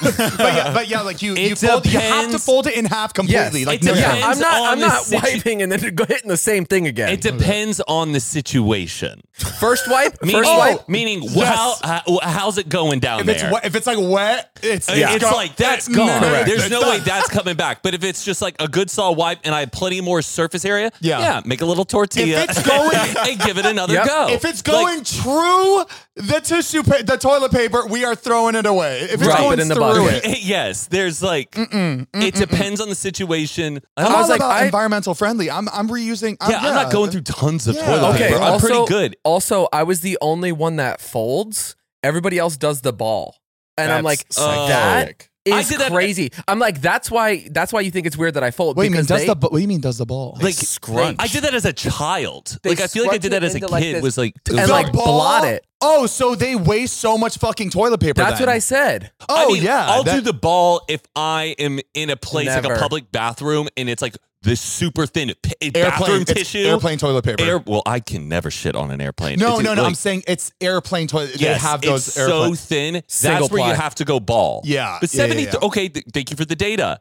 Speaker 6: but yeah, like you
Speaker 5: It
Speaker 6: you have to
Speaker 5: depends.
Speaker 6: fold it in half completely.
Speaker 5: Yes,
Speaker 6: like
Speaker 5: it
Speaker 6: no-
Speaker 5: depends.
Speaker 7: I'm not.
Speaker 5: on
Speaker 7: I'm
Speaker 5: the
Speaker 7: not wiping and then hitting the same thing again.
Speaker 5: It depends on the situation.
Speaker 7: First wipe.
Speaker 5: Meaning,
Speaker 7: First wipe.
Speaker 5: meaning
Speaker 6: Yes.
Speaker 5: how's it going down
Speaker 6: if
Speaker 5: there?
Speaker 6: it's wet, if it's like wet, it's
Speaker 5: It's
Speaker 6: gone.
Speaker 5: like that's
Speaker 6: No,
Speaker 5: gone.
Speaker 6: no, no,
Speaker 5: There's
Speaker 6: it's
Speaker 5: no
Speaker 6: done.
Speaker 5: way that's coming back. But if it's just like a good solid wipe and I have plenty more surface area,
Speaker 6: Yeah.
Speaker 5: make a little tortilla
Speaker 6: If it's going-
Speaker 5: and give it another
Speaker 7: Yep.
Speaker 5: go.
Speaker 6: If it's going through the toilet paper, we are throwing it away. If it's
Speaker 7: Drop
Speaker 6: going
Speaker 7: it in the
Speaker 6: through
Speaker 7: bucket.
Speaker 6: it,
Speaker 5: yes, there's like it depends on the situation.
Speaker 6: I'm
Speaker 7: I
Speaker 6: all
Speaker 7: was like,
Speaker 6: about environmental friendly. I'm reusing.
Speaker 5: I'm not going through tons of
Speaker 6: Yeah.
Speaker 5: toilet
Speaker 7: Okay.
Speaker 5: paper. I'm
Speaker 7: Also,
Speaker 5: pretty good.
Speaker 7: Also, I was the only one that folds. Everybody else does the ball, and I'm like,
Speaker 9: That's
Speaker 7: that
Speaker 9: psychotic.
Speaker 5: I
Speaker 7: is
Speaker 5: did that-
Speaker 7: crazy. I'm like, that's why you think it's weird that I fold.
Speaker 6: What do you mean?
Speaker 7: because
Speaker 6: What do you mean? Does the ball?
Speaker 5: Like
Speaker 9: scrunch.
Speaker 5: I did that as a child.
Speaker 7: They
Speaker 5: Like I feel like I
Speaker 7: scrunch
Speaker 5: did that
Speaker 7: it
Speaker 5: as a
Speaker 7: into, like,
Speaker 5: kid.
Speaker 7: this-
Speaker 5: Was like it
Speaker 7: and,
Speaker 5: was
Speaker 7: like, blot it.
Speaker 6: Oh, so they waste so much fucking toilet paper.
Speaker 7: That's
Speaker 6: then.
Speaker 7: what I said.
Speaker 6: Oh
Speaker 5: I mean,
Speaker 6: yeah,
Speaker 5: I'll
Speaker 6: that-
Speaker 5: do the ball if I am in a place like
Speaker 7: Never.
Speaker 5: a public bathroom and it's like this super thin
Speaker 6: airplane
Speaker 5: bathroom
Speaker 6: it's
Speaker 5: tissue.
Speaker 6: airplane toilet paper.
Speaker 5: Well, I can never shit on an airplane.
Speaker 6: No,
Speaker 5: It's
Speaker 6: no.
Speaker 5: like-
Speaker 6: I'm saying it's airplane toilet.
Speaker 5: Yes,
Speaker 6: they have those
Speaker 5: it's
Speaker 6: airplane.
Speaker 5: so thin. That's
Speaker 7: Single
Speaker 5: where you
Speaker 7: ply.
Speaker 5: have to go ball.
Speaker 6: Yeah,
Speaker 5: but
Speaker 6: yeah,
Speaker 5: 73.
Speaker 6: yeah.
Speaker 5: Okay, thank you for the data.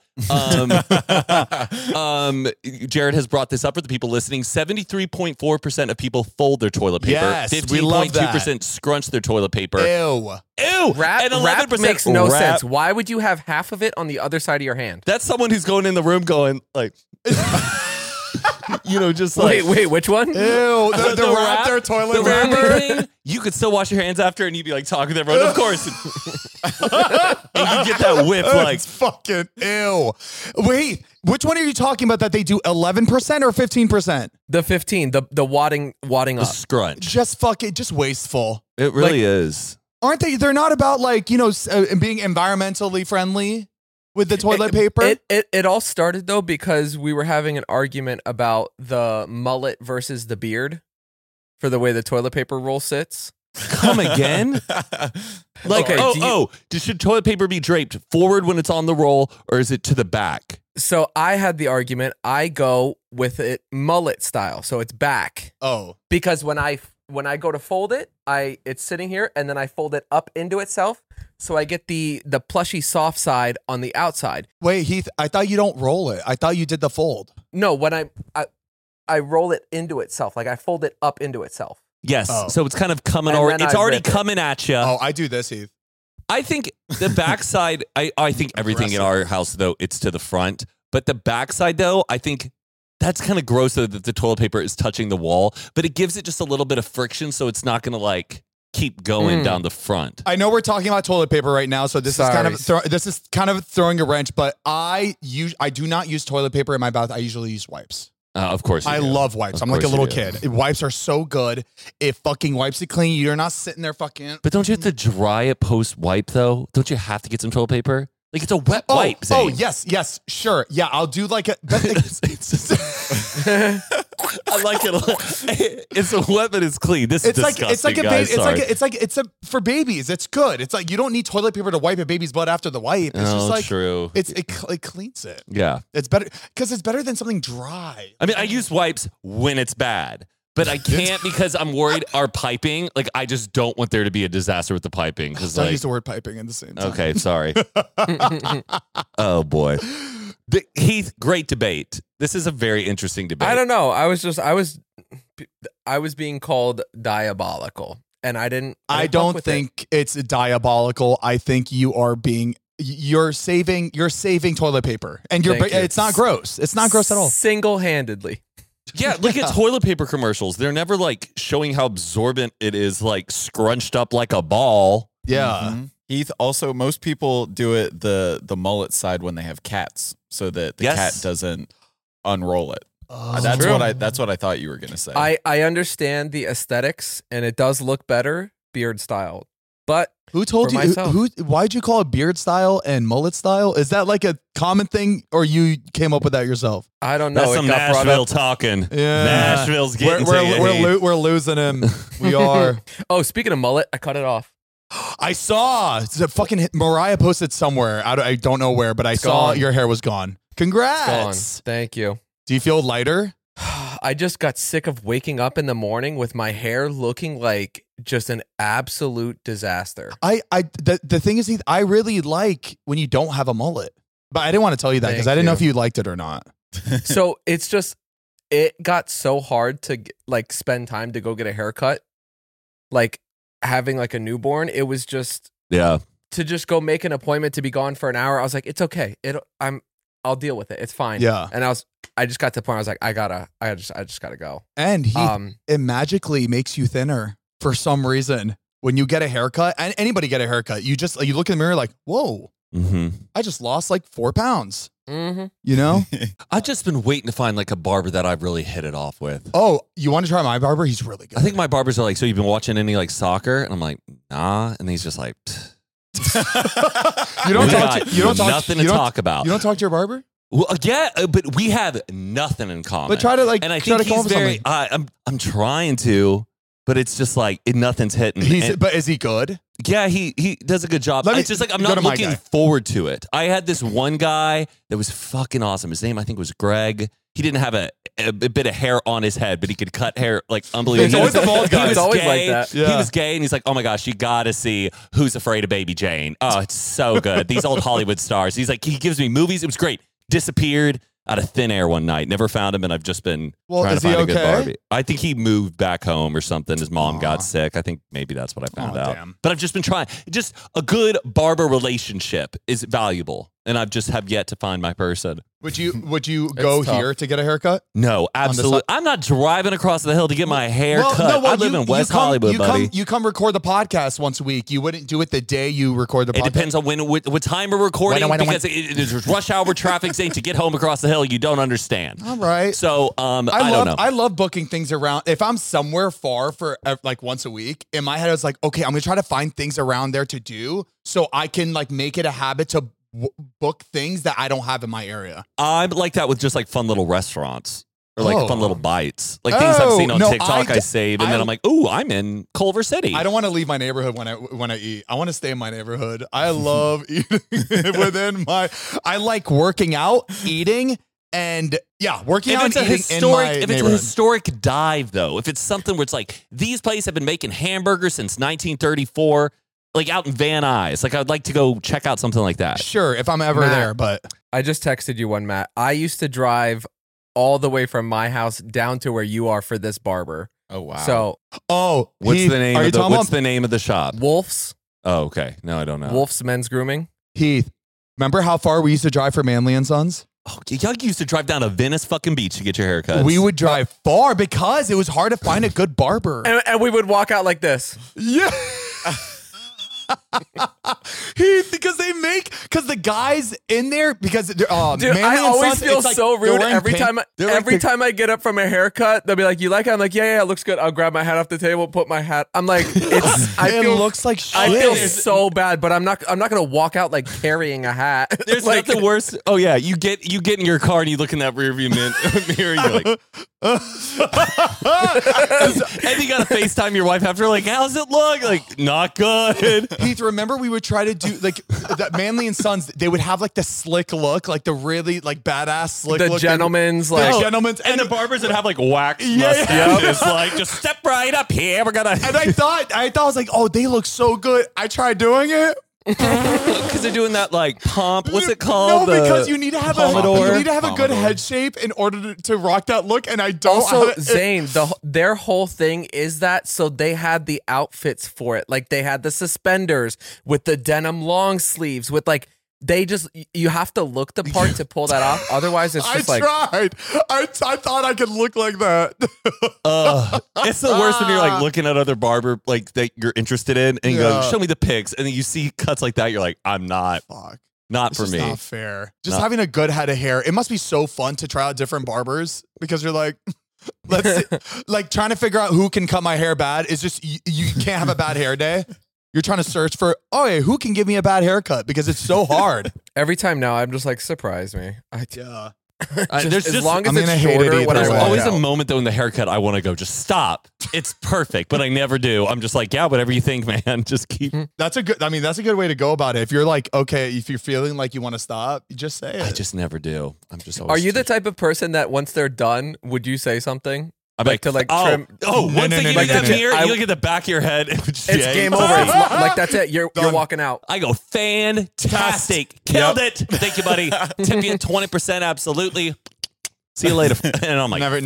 Speaker 5: Jared has brought this up for the people listening. 73.4% of people fold their toilet paper.
Speaker 6: Yes, we love that.
Speaker 5: 15.2% scrunch their toilet paper.
Speaker 6: Ew.
Speaker 5: Ew.
Speaker 7: Wrap,
Speaker 5: and
Speaker 7: wrap
Speaker 5: 11%
Speaker 7: makes no
Speaker 5: wrap.
Speaker 7: sense. Why would you have half of it on the other side of your hand?
Speaker 5: That's someone who's going in the room going like, just like
Speaker 7: Wait, which one?
Speaker 6: Ew. The wrap their toilet
Speaker 5: the wrapping
Speaker 6: paper.
Speaker 5: thing, you could still wash your hands after and you'd be like talking to everyone, of course. And you get that whiff like
Speaker 6: It's fucking ew. Wait, which one are you talking about that they do 11% or 15%?
Speaker 7: The 15, the wadding
Speaker 5: a
Speaker 7: up.
Speaker 5: scrunch.
Speaker 6: Just fucking, just wasteful.
Speaker 5: It really is.
Speaker 6: Aren't they? They're not about like, being environmentally friendly with the toilet paper.
Speaker 7: It all started though because we were having an argument about the mullet versus the beard for the way the toilet paper roll sits.
Speaker 5: Come again? Like,
Speaker 7: Okay,
Speaker 5: should toilet paper be draped forward when it's on the roll or is it to the back?
Speaker 7: So I had the argument. I go with it mullet style, so it's back.
Speaker 6: Oh.
Speaker 7: Because when I go to fold it, it's sitting here, and then I fold it up into itself, so I get the plushy soft side on the outside.
Speaker 6: Wait, Heath, I thought you don't roll it. I thought you did the fold.
Speaker 7: No, when I roll it into itself, like I fold it up into itself.
Speaker 5: Yes.
Speaker 6: Oh.
Speaker 5: So it's kind of coming
Speaker 7: And
Speaker 5: already.
Speaker 7: then
Speaker 5: It's
Speaker 7: I
Speaker 5: already
Speaker 7: rip it.
Speaker 5: coming at you.
Speaker 6: Oh, I do this, Heath.
Speaker 5: I think the backside, I think everything in our house, though, it's to the front. But the backside, though, I think that's kind of gross though, that the toilet paper is touching the wall. But it gives it just a little bit of friction, so it's not going to like keep going down the front.
Speaker 6: I know we're talking about toilet paper right now, so this is kind of
Speaker 7: Sorry.
Speaker 6: this is kind of throwing a wrench. But I do not use toilet paper in my bath. I usually use wipes.
Speaker 5: Of course, you
Speaker 6: I
Speaker 5: do.
Speaker 6: love wipes.
Speaker 5: Of
Speaker 6: I'm like a
Speaker 5: course you
Speaker 6: little
Speaker 5: do.
Speaker 6: kid. Wipes are so good. It fucking wipes it clean. You're not sitting there fucking.
Speaker 5: But don't you have to dry it post wipe though? Don't you have to get some toilet paper? Like it's a wet wipe.
Speaker 6: Oh,
Speaker 5: Zane.
Speaker 6: yes, sure. Yeah, I'll do like a. But
Speaker 5: It's just, I like it. It's a wet, but it's clean. This is disgusting,
Speaker 6: it's like a
Speaker 5: guys.
Speaker 6: baby.
Speaker 5: Sorry.
Speaker 6: It's a for babies. It's good. It's like you don't need toilet paper to wipe a baby's butt after the wipe. It's just
Speaker 5: Oh,
Speaker 6: like
Speaker 5: true.
Speaker 6: it cleans it.
Speaker 5: Yeah.
Speaker 6: It's better because it's better than something dry.
Speaker 5: I mean, I use wipes when it's bad, but I can't because I'm worried our piping. Like, I just don't want there to be a disaster with the piping. Because
Speaker 6: Don't
Speaker 5: like,
Speaker 6: use the word piping in the same time.
Speaker 5: okay, sorry. Oh boy. Heath, great debate. This is a very interesting debate.
Speaker 7: I don't know. I was being called diabolical, and I didn't.
Speaker 6: I don't think it's diabolical. I think you're saving toilet paper, and
Speaker 7: Thank you.
Speaker 6: it's not gross. It's not gross at all.
Speaker 7: Single-handedly.
Speaker 5: Yeah, look at toilet paper commercials. They're never like showing how absorbent it is, like scrunched up like a ball.
Speaker 6: Yeah.
Speaker 9: Mm-hmm. Heath, also, most people do it the mullet side when they have cats, so that the cat doesn't unroll it. That's what I thought you were gonna say.
Speaker 7: I understand the aesthetics, and it does look better beard style. But
Speaker 6: who told you?
Speaker 7: myself-
Speaker 6: Why'd you call it beard style and mullet style? Is that like a common thing, or you came up with that yourself?
Speaker 7: I don't know.
Speaker 5: That's
Speaker 7: It
Speaker 5: some
Speaker 7: got brought
Speaker 5: Nashville
Speaker 7: up.
Speaker 5: talking.
Speaker 6: Yeah,
Speaker 5: Nashville's getting to you.
Speaker 6: we're losing him. We are.
Speaker 7: Oh, speaking of mullet, I cut it off.
Speaker 6: I saw fucking Mariah posted somewhere. I don't know where, but I saw
Speaker 7: gone.
Speaker 6: your hair was gone. Congrats.
Speaker 7: Gone. Thank you.
Speaker 6: Do you feel lighter?
Speaker 7: I just got sick of waking up in the morning with my hair looking like just an absolute disaster.
Speaker 6: The thing is, Heath, I really like when you don't have a mullet, but I didn't want to tell you that because I didn't know if you liked it or not.
Speaker 7: So it's just, it got so hard to like spend time to go get a haircut. Like having like a newborn, it was just
Speaker 5: Yeah.
Speaker 7: to just go make an appointment to be gone for an hour. I was like, it's okay. I'll deal with it. It's fine.
Speaker 6: Yeah.
Speaker 7: And I just got to the point. I was like, I just gotta go.
Speaker 6: And it magically makes you thinner for some reason. When you get a haircut, and anybody get a haircut, you look in the mirror like, whoa, I just lost like 4 pounds.
Speaker 7: Mm-hmm.
Speaker 6: You know?
Speaker 5: I've just been waiting to find like a barber that I've really hit it off with.
Speaker 6: Oh, you want to try my barber? He's really good.
Speaker 5: I think my barbers are like, so you've been watching any like soccer? And I'm like, nah. And he's just like,
Speaker 6: you don't talk
Speaker 5: nothing to talk about.
Speaker 6: You don't talk to your barber?
Speaker 5: Well, yeah, but we have nothing in common.
Speaker 6: But try to like,
Speaker 5: and I
Speaker 6: try
Speaker 5: think
Speaker 6: to come
Speaker 5: he's
Speaker 6: up with
Speaker 5: very.
Speaker 6: something.
Speaker 5: I'm trying to, but it's just like nothing's hitting.
Speaker 6: But is he good?
Speaker 5: Yeah, he does a good job. It's just like I'm not looking forward to it. I had this one guy that was fucking awesome. His name I think was Greg. He didn't have a bit of hair on his head, but he could cut hair like unbelievable.
Speaker 6: It's always the bald guy.
Speaker 7: It's always like that.
Speaker 5: Yeah. He was gay, and he's like, "Oh my gosh, you got to see Who's Afraid of Baby Jane." Oh, it's so good. These old Hollywood stars. He's like, he gives me movies. It was great. Disappeared out of thin air one night. Never found him, and I've just been trying to find a good Barbie. I think he moved back home or something. His mom got sick. I think maybe that's what I found out.
Speaker 6: Damn.
Speaker 5: But I've just been trying. Just a good barber relationship is valuable, and I've just have yet to find my person.
Speaker 6: Would you go here to get a haircut?
Speaker 5: No, absolutely. I'm not driving across the hill to get my hair cut. I live in West Hollywood, buddy.
Speaker 6: You come record the podcast once a week. You wouldn't do it the day you record the podcast?
Speaker 5: It depends on what time we're recording because there's rush hour traffic saying to get home across the hill. You don't understand.
Speaker 6: All right.
Speaker 5: So I don't know.
Speaker 6: I love booking things around. If I'm somewhere far for like once a week, in my head I was like, okay, I'm gonna try to find things around there to do so I can like make it a habit to book things that I don't have in my area.
Speaker 5: I'm like that with just like fun little restaurants or like fun little bites, like things I've seen on TikTok. I save, and then I'm like, ooh, I'm in Culver City.
Speaker 6: I don't want to leave my neighborhood when I eat. I want to stay in my neighborhood. I love eating within my. I like working out, eating. And working out and eating in my
Speaker 5: if it's a historic dive, though, if it's something where it's like these places have been making hamburgers since 1934, like out in Van Nuys, like I'd like to go check out something like that.
Speaker 6: Sure, if I'm ever there, but
Speaker 7: I just texted you one, Matt. I used to drive all the way from my house down to where you are for this barber.
Speaker 9: Oh wow!
Speaker 7: So,
Speaker 5: what's the name? What's the name of the shop?
Speaker 7: Wolf's.
Speaker 5: Oh, okay. No, I don't know.
Speaker 7: Wolf's Men's Grooming.
Speaker 6: Heath, remember how far we used to drive for Manley and Sons?
Speaker 5: Oh, y'all used to drive down to Venice fucking Beach to get your haircuts.
Speaker 6: We would drive far because it was hard to find a good barber.
Speaker 7: And we would walk out like this.
Speaker 6: Yeah. Because the guys in there, because
Speaker 7: dude, I always feel so rude every time I get up from a haircut. They'll be like, "You like it?" I'm like, "Yeah, it looks good." I'll grab my hat off the table, put my hat. I'm like,
Speaker 6: it looks like shit.
Speaker 7: I feel so bad, but I'm not gonna walk out like carrying a hat.
Speaker 5: There's
Speaker 7: like,
Speaker 5: nothing worse. Oh yeah, you get in your car and you look in that rearview mirror and you're like, and you gotta FaceTime your wife after, like, how's it look? Like, not good.
Speaker 6: Heath, remember we would try to do like that Manley and Sons, they would have like the slick look, like the really like badass slick
Speaker 7: the
Speaker 6: look.
Speaker 7: Gentlemen's
Speaker 5: And the barbers would have like wax mustaches, like just step right up here. We're gonna.
Speaker 6: And I thought I was like, oh, they look so good. I tried doing it.
Speaker 5: Because they're doing that like pump. What's it called?
Speaker 6: No, because you need to have
Speaker 5: Pomodoro?
Speaker 6: a good head shape in order to rock that look, and I don't.
Speaker 7: Also,
Speaker 6: have it.
Speaker 7: Zane, their whole thing is that, so they had the outfits for it. Like, they had the suspenders with the denim long sleeves with like, you have to look the part to pull that off. Otherwise, it's just
Speaker 6: I tried. I thought I could look like that.
Speaker 5: It's the worst when you're like looking at other barber like that you're interested in, and you go, show me the pics, and then you see cuts like that. You're like, I'm not.
Speaker 6: Fuck.
Speaker 5: Not
Speaker 6: It's
Speaker 5: for
Speaker 6: just
Speaker 5: me.
Speaker 6: not fair. Just having a good head of hair. It must be so fun to try out different barbers because you're like, let's see, like trying to figure out who can cut my hair bad. Is just you can't have a bad hair day. You're trying to search for, hey, who can give me a bad haircut? Because it's so hard.
Speaker 7: Every time now, I'm just like, surprise me.
Speaker 6: Yeah.
Speaker 7: As long as
Speaker 6: I'm
Speaker 7: it's
Speaker 6: gonna hate it
Speaker 7: shorter,
Speaker 6: either
Speaker 7: when I
Speaker 5: There's
Speaker 6: way.
Speaker 7: walk
Speaker 5: always
Speaker 7: out.
Speaker 5: a moment though in the haircut I want to go, just stop. It's perfect, but I never do. I'm just like, yeah, whatever you think, man. Just keep.
Speaker 6: That's a good way to go about it. If you're like, okay, if you're feeling like you want to stop, you just say it.
Speaker 5: I just never do. I'm just always.
Speaker 7: Are you the type of person that once they're done, would you say something?
Speaker 5: I'm
Speaker 7: like to like trim?
Speaker 5: Once they give you that mirror,
Speaker 7: I-
Speaker 5: you look at the back of your head.
Speaker 7: It's game over. It's like, that's it. You're walking out.
Speaker 5: I go, fantastic. Killed it. Thank you, buddy. Tip you at 20%. Absolutely. See you later. And I'm like,
Speaker 6: never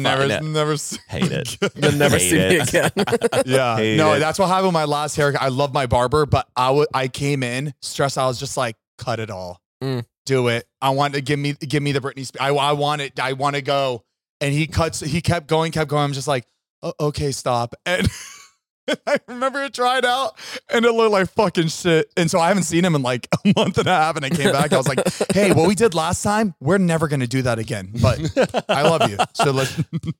Speaker 5: hate it.
Speaker 7: You'll never
Speaker 5: Hate
Speaker 7: see me
Speaker 5: it.
Speaker 7: again.
Speaker 6: Yeah,
Speaker 5: Hate
Speaker 6: no,
Speaker 5: it.
Speaker 6: that's what happened with my last haircut. I love my barber, but I came in stressed. I was just like, cut it all, do it. I want to give me the Britney Spears. I want it. I want to go. And he kept going. I'm just like, okay, stop. And I remember it tried out, and it looked like fucking shit. And so I haven't seen him in like a month and a half. And I came back. I was like, hey, what we did last time, we're never gonna do that again. But I love you. So let's.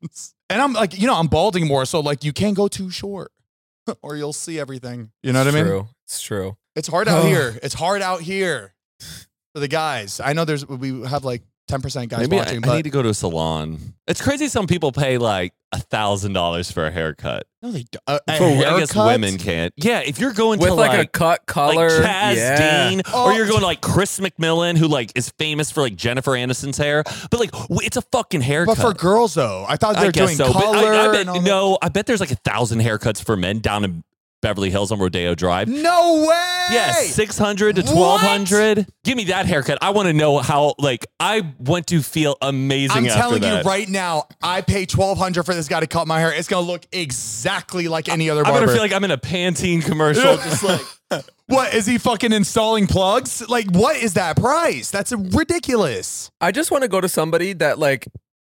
Speaker 6: And I'm like, I'm balding more, so like you can't go too short, or you'll see everything. You know what I mean?
Speaker 7: It's true.
Speaker 6: It's hard out here. It's hard out here for the guys. I know we have like 10% guys
Speaker 5: Maybe
Speaker 6: watching,
Speaker 5: I
Speaker 6: but
Speaker 5: need to go to a salon. It's crazy. Some people pay like $1,000 for a haircut.
Speaker 6: no, they don't.
Speaker 5: I guess women can't. Yeah, if you're going
Speaker 7: With
Speaker 5: to
Speaker 7: like a cut color,
Speaker 5: like Chaz
Speaker 7: yeah.
Speaker 5: Dean, or you're going to like Chris McMillan, who like is famous for like Jennifer Aniston's hair, but like it's a fucking haircut.
Speaker 6: But for girls though, I thought they're doing
Speaker 5: but
Speaker 6: color.
Speaker 5: I
Speaker 6: and all
Speaker 5: bet I bet there's like 1,000 haircuts for men down in Beverly Hills on Rodeo Drive.
Speaker 6: No way.
Speaker 5: Yeah, 600 to 1,200. Give me that haircut. I want to know how. Like, I want to feel amazing.
Speaker 6: I'm
Speaker 5: after
Speaker 6: telling
Speaker 5: that.
Speaker 6: you right now, I pay $1,200 for this guy to cut my hair. It's gonna look exactly like any other
Speaker 5: I'm
Speaker 6: barber.
Speaker 5: gonna feel like I'm in a Pantene commercial, just like.
Speaker 6: What is he fucking installing plugs? Like, what is that price? That's ridiculous.
Speaker 7: I just want to go to somebody that like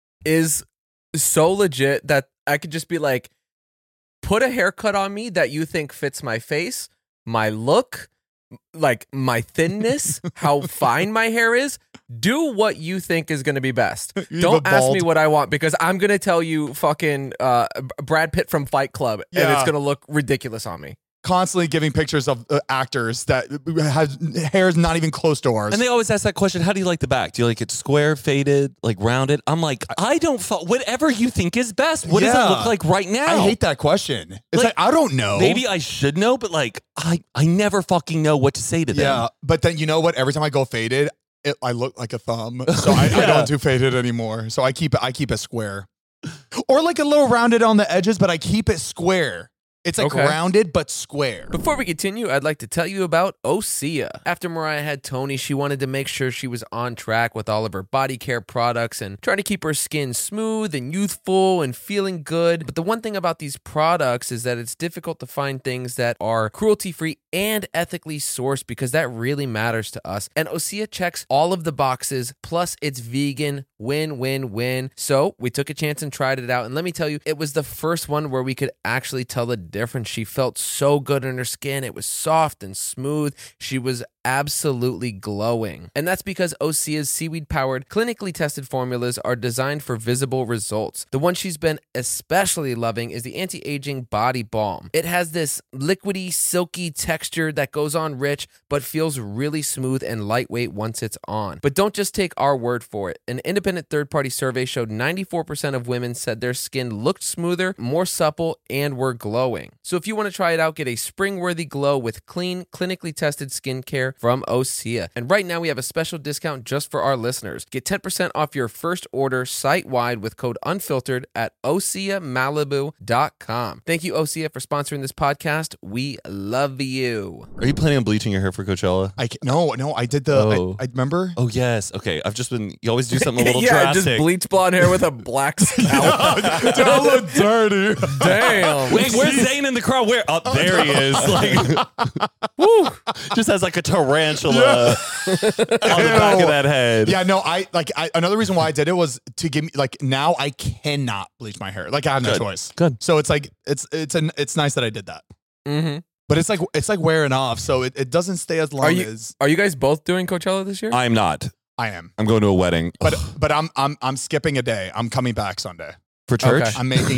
Speaker 7: is so legit that I could just be like, put a haircut on me that you think fits my face, my look, like my thinness, how fine my hair is. Do what you think is going to be best. Don't ask me what I want, because I'm going to tell you fucking Brad Pitt from Fight Club, and it's going to look ridiculous on me.
Speaker 6: Constantly giving pictures of actors that have hair's not even close to ours.
Speaker 5: And they always ask that question: how do you like the back? Do you like it square, faded, like rounded? I'm like, I don't. Whatever you think is best. What does it look like right now?
Speaker 6: I hate that question. It's like I don't know.
Speaker 5: Maybe I should know, but like I never fucking know what to say to them.
Speaker 6: Yeah, but then you know what? Every time I go faded, I look like a thumb. So I don't do faded anymore. So I keep it square, or like a little rounded on the edges, but I keep it square. It's like rounded but square.
Speaker 7: Before we continue, I'd like to tell you about Osea. After Mariah had Tony, she wanted to make sure she was on track with all of her body care products and trying to keep her skin smooth and youthful and feeling good. But the one thing about these products is that it's difficult to find things that are cruelty-free and ethically sourced, because that really matters to us. And Osea checks all of the boxes, plus it's vegan. Win, win, win. So we took a chance and tried it out. And let me tell you, it was the first one where we could actually tell the difference. She felt so good in her skin. It was soft and smooth. She was absolutely glowing. And that's because Osea's seaweed-powered, clinically tested formulas are designed for visible results. The one she's been especially loving is the anti-aging body balm. It has this liquidy, silky texture that goes on rich, but feels really smooth and lightweight once it's on. But don't just take our word for it. An independent third-party survey showed 94% of women said their skin looked smoother, more supple, and were glowing. spring. So if you want to try it out, get a spring-worthy glow with clean, clinically tested skincare from Osea. And right now we have a special discount just for our listeners. Get 10% off your first order site-wide with code UNFILTERED at OseaMalibu.com. Thank you, Osea, for sponsoring this podcast. We love you.
Speaker 5: Are you planning on bleaching your hair for Coachella?
Speaker 6: No, I did the. I remember.
Speaker 5: Oh yes. Okay. I've just been. You always do something a little
Speaker 7: yeah,
Speaker 5: drastic.
Speaker 7: just bleach blonde hair with a black scalp.
Speaker 6: Dude, I look dirty.
Speaker 7: Damn.
Speaker 5: Wait, where's Zane in the crowd? Where? Oh, there he is. Like, woo, just has like a tarantula on the back of that head.
Speaker 6: Yeah, no, another reason why I did it was to give me like now I cannot bleach my hair. Like I have no choice.
Speaker 5: Good.
Speaker 6: So it's like it's nice that I did that.
Speaker 7: Mm-hmm.
Speaker 6: But it's like wearing off, so it doesn't stay as long as.
Speaker 7: Are you guys both doing Coachella this year?
Speaker 5: I'm not.
Speaker 6: I am.
Speaker 5: I'm going to a wedding.
Speaker 6: But I'm skipping a day. I'm coming back Sunday.
Speaker 5: For church?
Speaker 7: Okay.
Speaker 6: I'm making.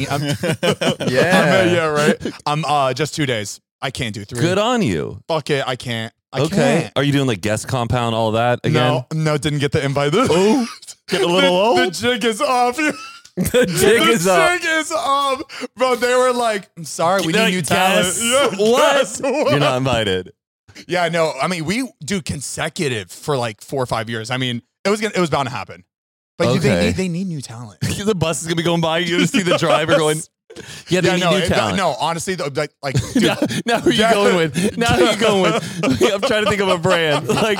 Speaker 7: Yeah,
Speaker 6: right. I'm just 2 days. I can't do 3.
Speaker 5: Good on you.
Speaker 6: Fuck it. I can't.
Speaker 5: Okay. Are you doing like guest compound, all that again?
Speaker 6: No, didn't get the invite.
Speaker 5: Oh, get a little old.
Speaker 6: The jig is off.
Speaker 7: The jig is up.
Speaker 6: Bro, they were like, I'm sorry, we need new talent. Yeah,
Speaker 5: what? You're not invited.
Speaker 6: Yeah, no. I mean, we do consecutive for like 4 or 5 years. I mean, it was bound to happen. But they need new talent.
Speaker 5: The bus is gonna be going by. You just see the driver going. Yeah, they need new talent.
Speaker 6: No, honestly, dude,
Speaker 5: now who are you going with? Now who are you going with? I'm trying to think of a brand. Like,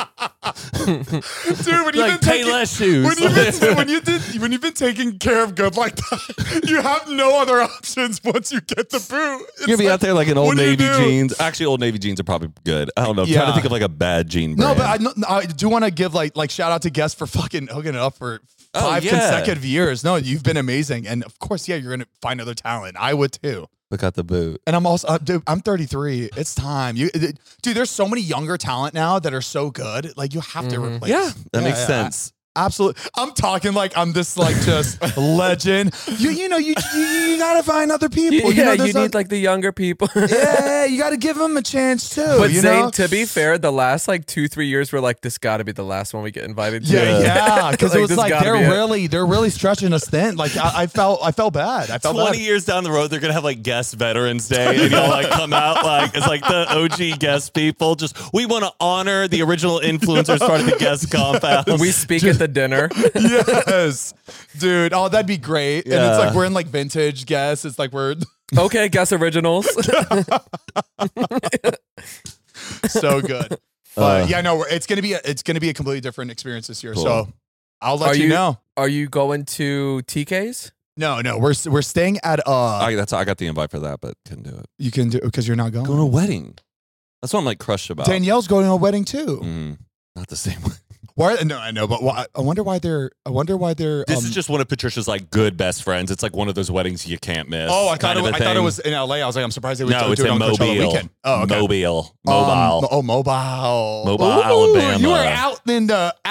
Speaker 6: dude, when
Speaker 5: like pay less shoes.
Speaker 6: When you've been taking care of good like that, you have no other options once you get the boot.
Speaker 5: You're gonna be out there like in Old Navy jeans. Actually, Old Navy jeans are probably good. I don't know. I'm trying to think of like a bad jean brand.
Speaker 6: No, but I do want to give like shout out to Guess for fucking hooking it up for 5 consecutive years. No, you've been amazing, and of course, you're gonna find other talent. I would too.
Speaker 5: Look out the boot.
Speaker 6: And I'm also, dude, I'm 33. It's time. Dude, there's so many younger talent now that are so good. Like you have to replace.
Speaker 5: Yeah, that makes sense.
Speaker 6: Absolutely. I'm talking like I'm this like just legend. You gotta find other people.
Speaker 7: Yeah, you need like the younger people.
Speaker 6: Yeah, you gotta give them a chance too.
Speaker 7: But Zane, to be fair, the last like 2-3 years were like this got to be the last one we get invited to.
Speaker 6: Yeah, because it was like they're really stretching us thin. Like I felt bad. I felt
Speaker 5: 20 years down the road, they're gonna have like guest Veterans Day, and you'll like come out like it's like the OG guest people. Just we want to honor the original influencers part of the guest compound.
Speaker 7: We speak at the dinner.
Speaker 6: Yes, dude. Oh, that'd be great. Yeah. And it's like we're in like vintage Guess. It's like we're
Speaker 7: okay. Guess originals.
Speaker 6: So good. But yeah, no, it's gonna be a completely different experience this year. Cool. So I'll let you know.
Speaker 7: Are you going to TK's?
Speaker 6: No, we're staying at
Speaker 5: I got the invite for that, but couldn't do it.
Speaker 6: You can do it because you're not going.
Speaker 5: Going to a wedding. That's what I'm like crushed about.
Speaker 6: Danielle's going to a wedding too.
Speaker 5: Not the same way.
Speaker 6: Why? No, I know, but I wonder why they're.
Speaker 5: This is just one of Patricia's like good best friends. It's like one of those weddings you can't miss.
Speaker 6: Oh, I thought it was in LA. I was like, I'm surprised they would do it on
Speaker 5: Mobile.
Speaker 6: Coachella weekend. Oh, okay.
Speaker 5: Mobile.
Speaker 6: Mobile,
Speaker 5: Alabama.
Speaker 6: You were out in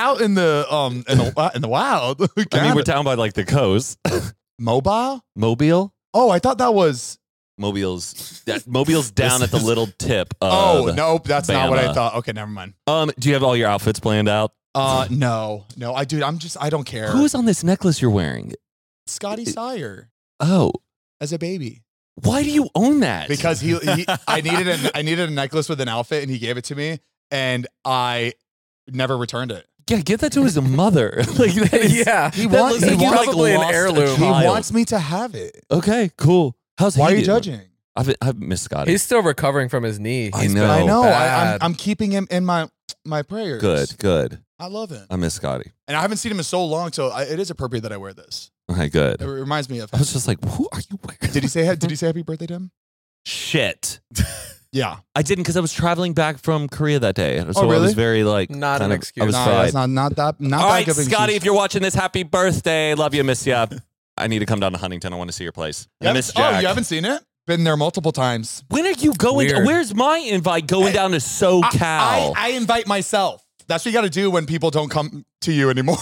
Speaker 6: the wild.
Speaker 5: I mean, we're down by like the coast.
Speaker 6: Mobile.
Speaker 5: Oh,
Speaker 6: I thought that was.
Speaker 5: Mobile's down at the little tip.
Speaker 6: Oh, nope, that's
Speaker 5: Bama.
Speaker 6: not what I thought. Okay, never mind.
Speaker 5: Do you have all your outfits planned out?
Speaker 6: No. I don't care.
Speaker 5: Who's on this necklace you're wearing?
Speaker 6: Scotty Sire.
Speaker 5: Oh,
Speaker 6: as a baby.
Speaker 5: Why do you own that?
Speaker 6: Because I needed a necklace with an outfit, and he gave it to me, and I never returned it.
Speaker 5: Yeah, give that to his mother. Like,
Speaker 6: he wants
Speaker 7: probably an heirloom.
Speaker 6: He wants me to have it.
Speaker 5: Okay, cool.
Speaker 6: Why are you judging?
Speaker 5: I've missed Scotty.
Speaker 7: He's still recovering from his knee.
Speaker 5: I know.
Speaker 6: I'm keeping him in my prayers.
Speaker 5: Good.
Speaker 6: I love him.
Speaker 5: I miss Scotty.
Speaker 6: And I haven't seen him in so long, so it is appropriate that I wear this.
Speaker 5: Okay, good.
Speaker 6: It reminds me of him.
Speaker 5: I was just like, who are you wearing?
Speaker 6: Did he say happy birthday to him?
Speaker 5: Shit.
Speaker 6: Yeah.
Speaker 5: I didn't because I was traveling back from Korea that day. So
Speaker 6: really?
Speaker 5: I was very like
Speaker 7: not an excuse.
Speaker 5: I was fried.
Speaker 6: That's not that
Speaker 5: all right, Scotty, if you're watching this, happy birthday. Love you, miss ya. I need to come down to Huntington. I want to see your place. I miss Jack.
Speaker 6: Oh, you haven't seen it? Been there multiple times.
Speaker 5: When are you going? Where's my invite going down to SoCal?
Speaker 6: I invite myself. That's what you got to do when people don't come to you anymore.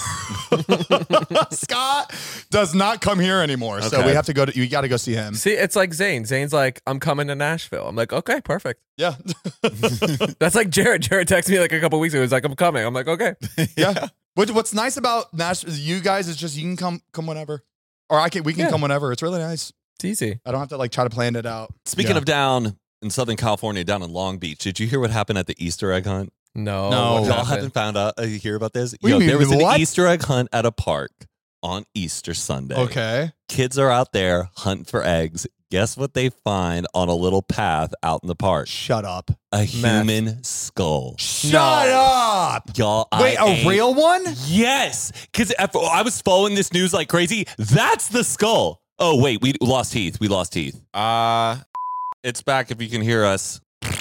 Speaker 6: Scott does not come here anymore. Okay. So we have to go you got to go see him.
Speaker 7: See, it's like Zane. Zane's like, I'm coming to Nashville. I'm like, okay, perfect.
Speaker 6: Yeah.
Speaker 7: That's like Jared. Jared texted me like a couple weeks ago. He was like, I'm coming. I'm like, okay.
Speaker 6: Yeah. What's nice about Nashville, you guys, is just you can come whenever. Or we can come whenever. It's really nice.
Speaker 7: It's easy.
Speaker 6: I don't have to like try to plan it out.
Speaker 5: Speaking of down in Southern California, down in Long Beach, did you hear what happened at the Easter egg hunt?
Speaker 7: No.
Speaker 6: No.
Speaker 5: Y'all haven't found out. You hear about this?
Speaker 6: What do you mean,
Speaker 5: there was
Speaker 6: what?
Speaker 5: an Easter egg hunt at a park on Easter Sunday.
Speaker 6: Okay.
Speaker 5: Kids are out there hunting for eggs. Guess what they find on a little path out in the park?
Speaker 6: Shut up.
Speaker 5: A human skull.
Speaker 6: Shut up.
Speaker 5: Y'all,
Speaker 6: Wait, a real one?
Speaker 5: Yes. Because I was following this news like crazy. That's the skull. Oh, wait. We lost Heath. It's back if you can hear us.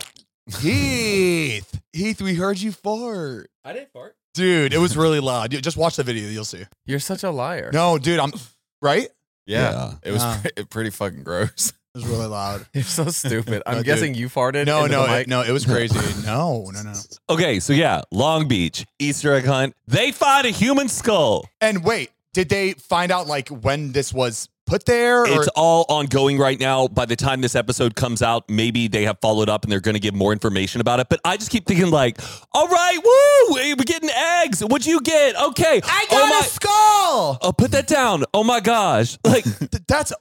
Speaker 6: Heath, we heard you fart.
Speaker 7: I didn't fart.
Speaker 6: Dude, it was really loud. Just watch the video. You'll see.
Speaker 7: You're such a liar.
Speaker 6: No, dude, I'm right.
Speaker 9: Yeah. It was pretty fucking gross.
Speaker 6: It was really loud.
Speaker 7: You're so stupid. I'm
Speaker 6: No,
Speaker 7: guessing
Speaker 6: dude.
Speaker 7: you farted.
Speaker 6: No,
Speaker 7: into the mic?
Speaker 6: no, it was crazy. No.
Speaker 5: Okay, so yeah, Long Beach, Easter egg hunt. They find a human skull.
Speaker 6: And wait, did they find out like when this was put there? Or?
Speaker 5: It's all ongoing right now. By the time this episode comes out, maybe they have followed up and they're going to give more information about it. But I just keep thinking like, all right, woo, we're getting eggs. What'd you get? Okay.
Speaker 6: I got a skull.
Speaker 5: Oh, put that down. Oh my gosh. Like
Speaker 6: that's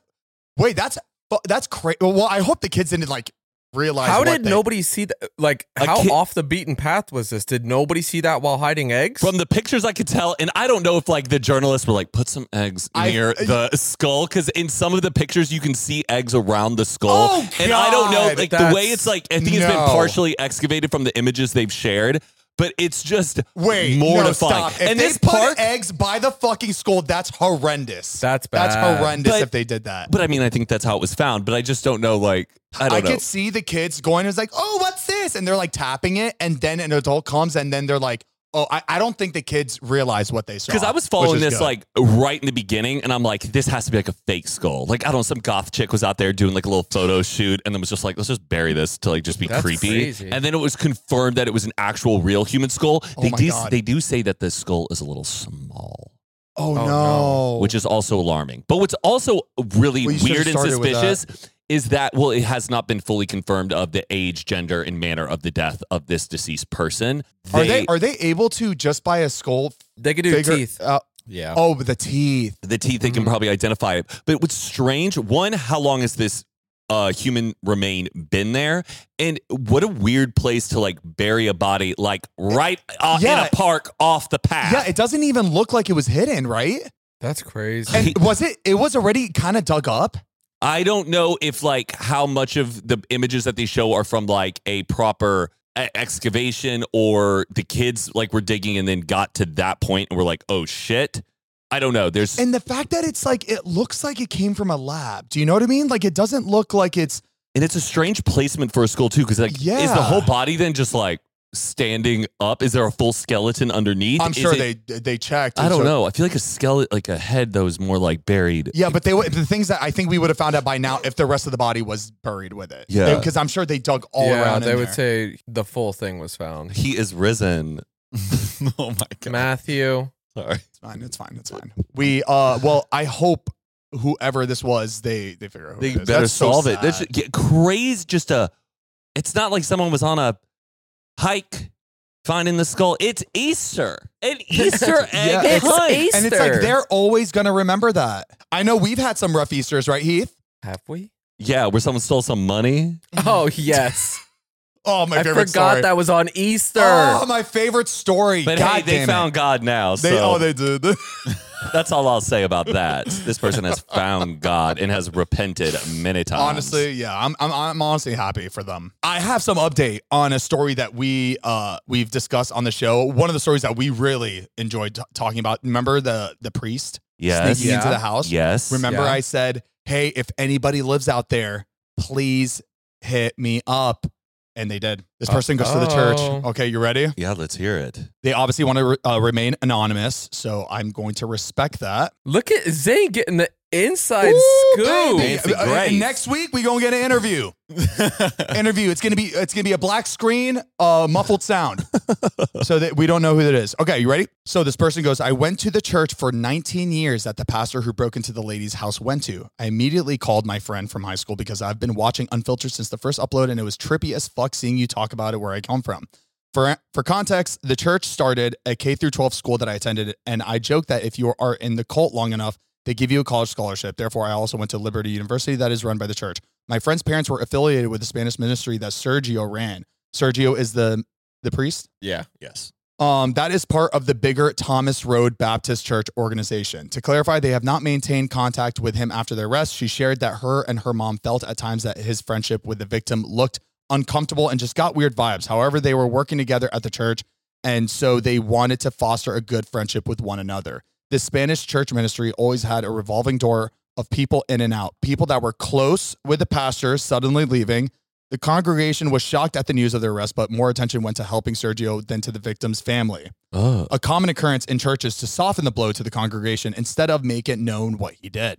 Speaker 6: crazy. Well, I hope the kids didn't like realize.
Speaker 7: How did nobody see that? Like, how
Speaker 5: kid-
Speaker 7: off the beaten path was this? Did nobody see that while hiding eggs?
Speaker 5: from the pictures I could tell, and I don't know if like the journalists were like, put some eggs near the skull, because in some of the pictures you can see eggs around the skull.
Speaker 6: Oh,
Speaker 5: and I don't know,
Speaker 6: God.
Speaker 5: like the way it's like, I think it's been
Speaker 6: No.
Speaker 5: partially excavated from the images they've shared, but it's just
Speaker 6: Wait,
Speaker 5: mortifying.
Speaker 6: no, stop. If
Speaker 5: And
Speaker 6: they
Speaker 5: this
Speaker 6: put
Speaker 5: park,
Speaker 6: eggs by the fucking skull, that's horrendous.
Speaker 7: That's
Speaker 6: That's
Speaker 7: bad.
Speaker 6: horrendous
Speaker 5: But-
Speaker 6: if they did that.
Speaker 5: but I mean, I think that's how it was found, but I just don't know, like, I don't know.
Speaker 6: could see the kids going, it's like, oh, what's this? And they're like tapping it. And then an adult comes and then they're like, oh, I don't think the kids realize what they saw.
Speaker 5: Because I was
Speaker 6: which
Speaker 5: following
Speaker 6: is
Speaker 5: this
Speaker 6: good.
Speaker 5: like right in the beginning, and I'm like, this has to be like a fake skull. Like, I don't know, some goth chick was out there doing like a little photo shoot, and then was just like, let's just bury this to like just be
Speaker 7: That's
Speaker 5: creepy.
Speaker 7: crazy.
Speaker 5: And then it was confirmed that it was an actual real human skull.
Speaker 6: Oh my God.
Speaker 5: They do say that the skull is a little small,
Speaker 6: Oh,
Speaker 7: Oh,
Speaker 6: no.
Speaker 5: which is also alarming. But what's also really
Speaker 6: Well, you should've
Speaker 5: weird and
Speaker 6: started with
Speaker 5: suspicious is that, well, it has not been fully confirmed of the age, gender, and manner of the death of this deceased person.
Speaker 6: Are they able to just by a skull
Speaker 7: They could do
Speaker 6: figure
Speaker 7: teeth.
Speaker 6: out?
Speaker 9: Yeah.
Speaker 6: Oh, but the teeth.
Speaker 5: The teeth, they can probably identify it. But what's strange, one, how long has this human remain been there? And what a weird place to like bury a body, like right in a park off the path.
Speaker 6: Yeah, it doesn't even look like it was hidden, right?
Speaker 7: That's crazy.
Speaker 6: And it was already kind of dug up?
Speaker 5: I don't know if like how much of the images that they show are from like a proper excavation, or the kids like were digging and then got to that point and were like, oh shit. I don't know.
Speaker 6: And the fact that it's like, it looks like it came from a lab. Do you know what I mean? Like, it doesn't look like it's.
Speaker 5: And it's a strange placement for a skull too, because like, is
Speaker 6: Yeah.
Speaker 5: the whole body then just like standing up? Is there a full skeleton underneath?
Speaker 6: I'm
Speaker 5: Is
Speaker 6: sure
Speaker 5: it-
Speaker 6: they checked.
Speaker 5: I don't
Speaker 6: So-
Speaker 5: know. I feel like a skeleton, like a head that was more like buried.
Speaker 6: Yeah, but the things that I think we would have found out by now if the rest of the body was buried with it.
Speaker 5: Yeah.
Speaker 6: Because I'm sure they dug all
Speaker 7: yeah,
Speaker 6: around.
Speaker 7: they
Speaker 6: in
Speaker 7: would
Speaker 6: there.
Speaker 7: say the full thing was found.
Speaker 5: He is risen.
Speaker 9: Oh my God.
Speaker 7: Matthew.
Speaker 5: Sorry.
Speaker 6: It's fine. We well, I hope whoever this was, they figure out who
Speaker 5: They
Speaker 6: it is.
Speaker 5: better
Speaker 6: That's so
Speaker 5: solve it.
Speaker 6: sad.
Speaker 5: This should get crazy. It's not like someone was on a hike finding the skull. It's Easter. An Easter egg
Speaker 6: it's
Speaker 5: hunt.
Speaker 7: Easter.
Speaker 6: And it's like they're always gonna remember that. I know we've had some rough Easters, right, Heath?
Speaker 7: Have we?
Speaker 5: Yeah, where someone stole some money.
Speaker 7: Oh, yes.
Speaker 6: Oh, my
Speaker 7: I
Speaker 6: favorite
Speaker 7: forgot
Speaker 6: story.
Speaker 7: that was on Easter.
Speaker 6: Oh, my favorite story.
Speaker 5: But
Speaker 6: God
Speaker 5: hey, they
Speaker 6: damn
Speaker 5: found
Speaker 6: it.
Speaker 5: God now.
Speaker 6: They
Speaker 5: So
Speaker 6: they did.
Speaker 5: that's all I'll say about that. This person has found God and has repented many times.
Speaker 6: Honestly, yeah, I'm honestly happy for them. I have some update on a story that we've discussed on the show. One of the stories that we really enjoyed talking about. Remember the priest
Speaker 5: Yes.
Speaker 6: sneaking into
Speaker 7: Yeah.
Speaker 6: the house?
Speaker 5: Yes.
Speaker 6: Remember
Speaker 7: Yeah.
Speaker 6: I said, hey, if anybody lives out there, please hit me up. And they did. This person goes to the church.
Speaker 7: Uh-oh.
Speaker 6: Okay, you ready?
Speaker 5: Yeah, let's hear it.
Speaker 6: They obviously want to remain anonymous, so I'm going to respect that.
Speaker 7: Look at Zane getting the inside
Speaker 6: Ooh,
Speaker 7: scoop.
Speaker 6: baby.
Speaker 5: Nancy Grace.
Speaker 6: Next week we gonna get an interview. It's gonna be a black screen, muffled sound, so that we don't know who that is. Okay, you ready? So this person goes, I went to the church for 19 years that the pastor who broke into the lady's house went to. I immediately called my friend from high school because I've been watching Unfiltered since the first upload, and it was trippy as fuck seeing you talk about it where I come from. For context, the church started a K through 12 school that I attended, and I joke that if you are in the cult long enough, They give you a college scholarship. Therefore, I also went to Liberty University that is run by the church. My friend's parents were affiliated with the Spanish ministry that Sergio ran. Sergio is the priest?
Speaker 9: Yeah.
Speaker 5: Yes.
Speaker 6: That is part of the bigger Thomas Road Baptist Church organization. To clarify, they have not maintained contact with him after their arrest. She shared that her and her mom felt at times that his friendship with the victim looked uncomfortable and just got weird vibes. However, they were working together at the church, and so they wanted to foster a good friendship with one another. The Spanish church ministry always had a revolving door of people in and out, people that were close with the pastor suddenly leaving. The congregation was shocked at the news of their arrest, but more attention went to helping Sergio than to the victim's family.
Speaker 5: Oh.
Speaker 6: A common occurrence in churches to soften the blow to the congregation instead of make it known what he did.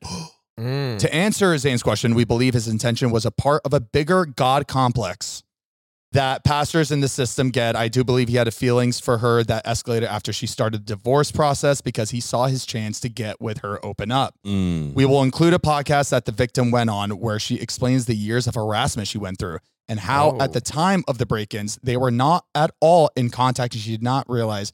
Speaker 6: To answer Zane's question, we believe his intention was a part of a bigger God complex that pastors in the system get. I do believe he had feelings for her that escalated after she started the divorce process because he saw his chance to get with her open up. We will include a podcast that the victim went on where she explains the years of harassment she went through and how at the time of the break-ins, they were not at all in contact and she did not realize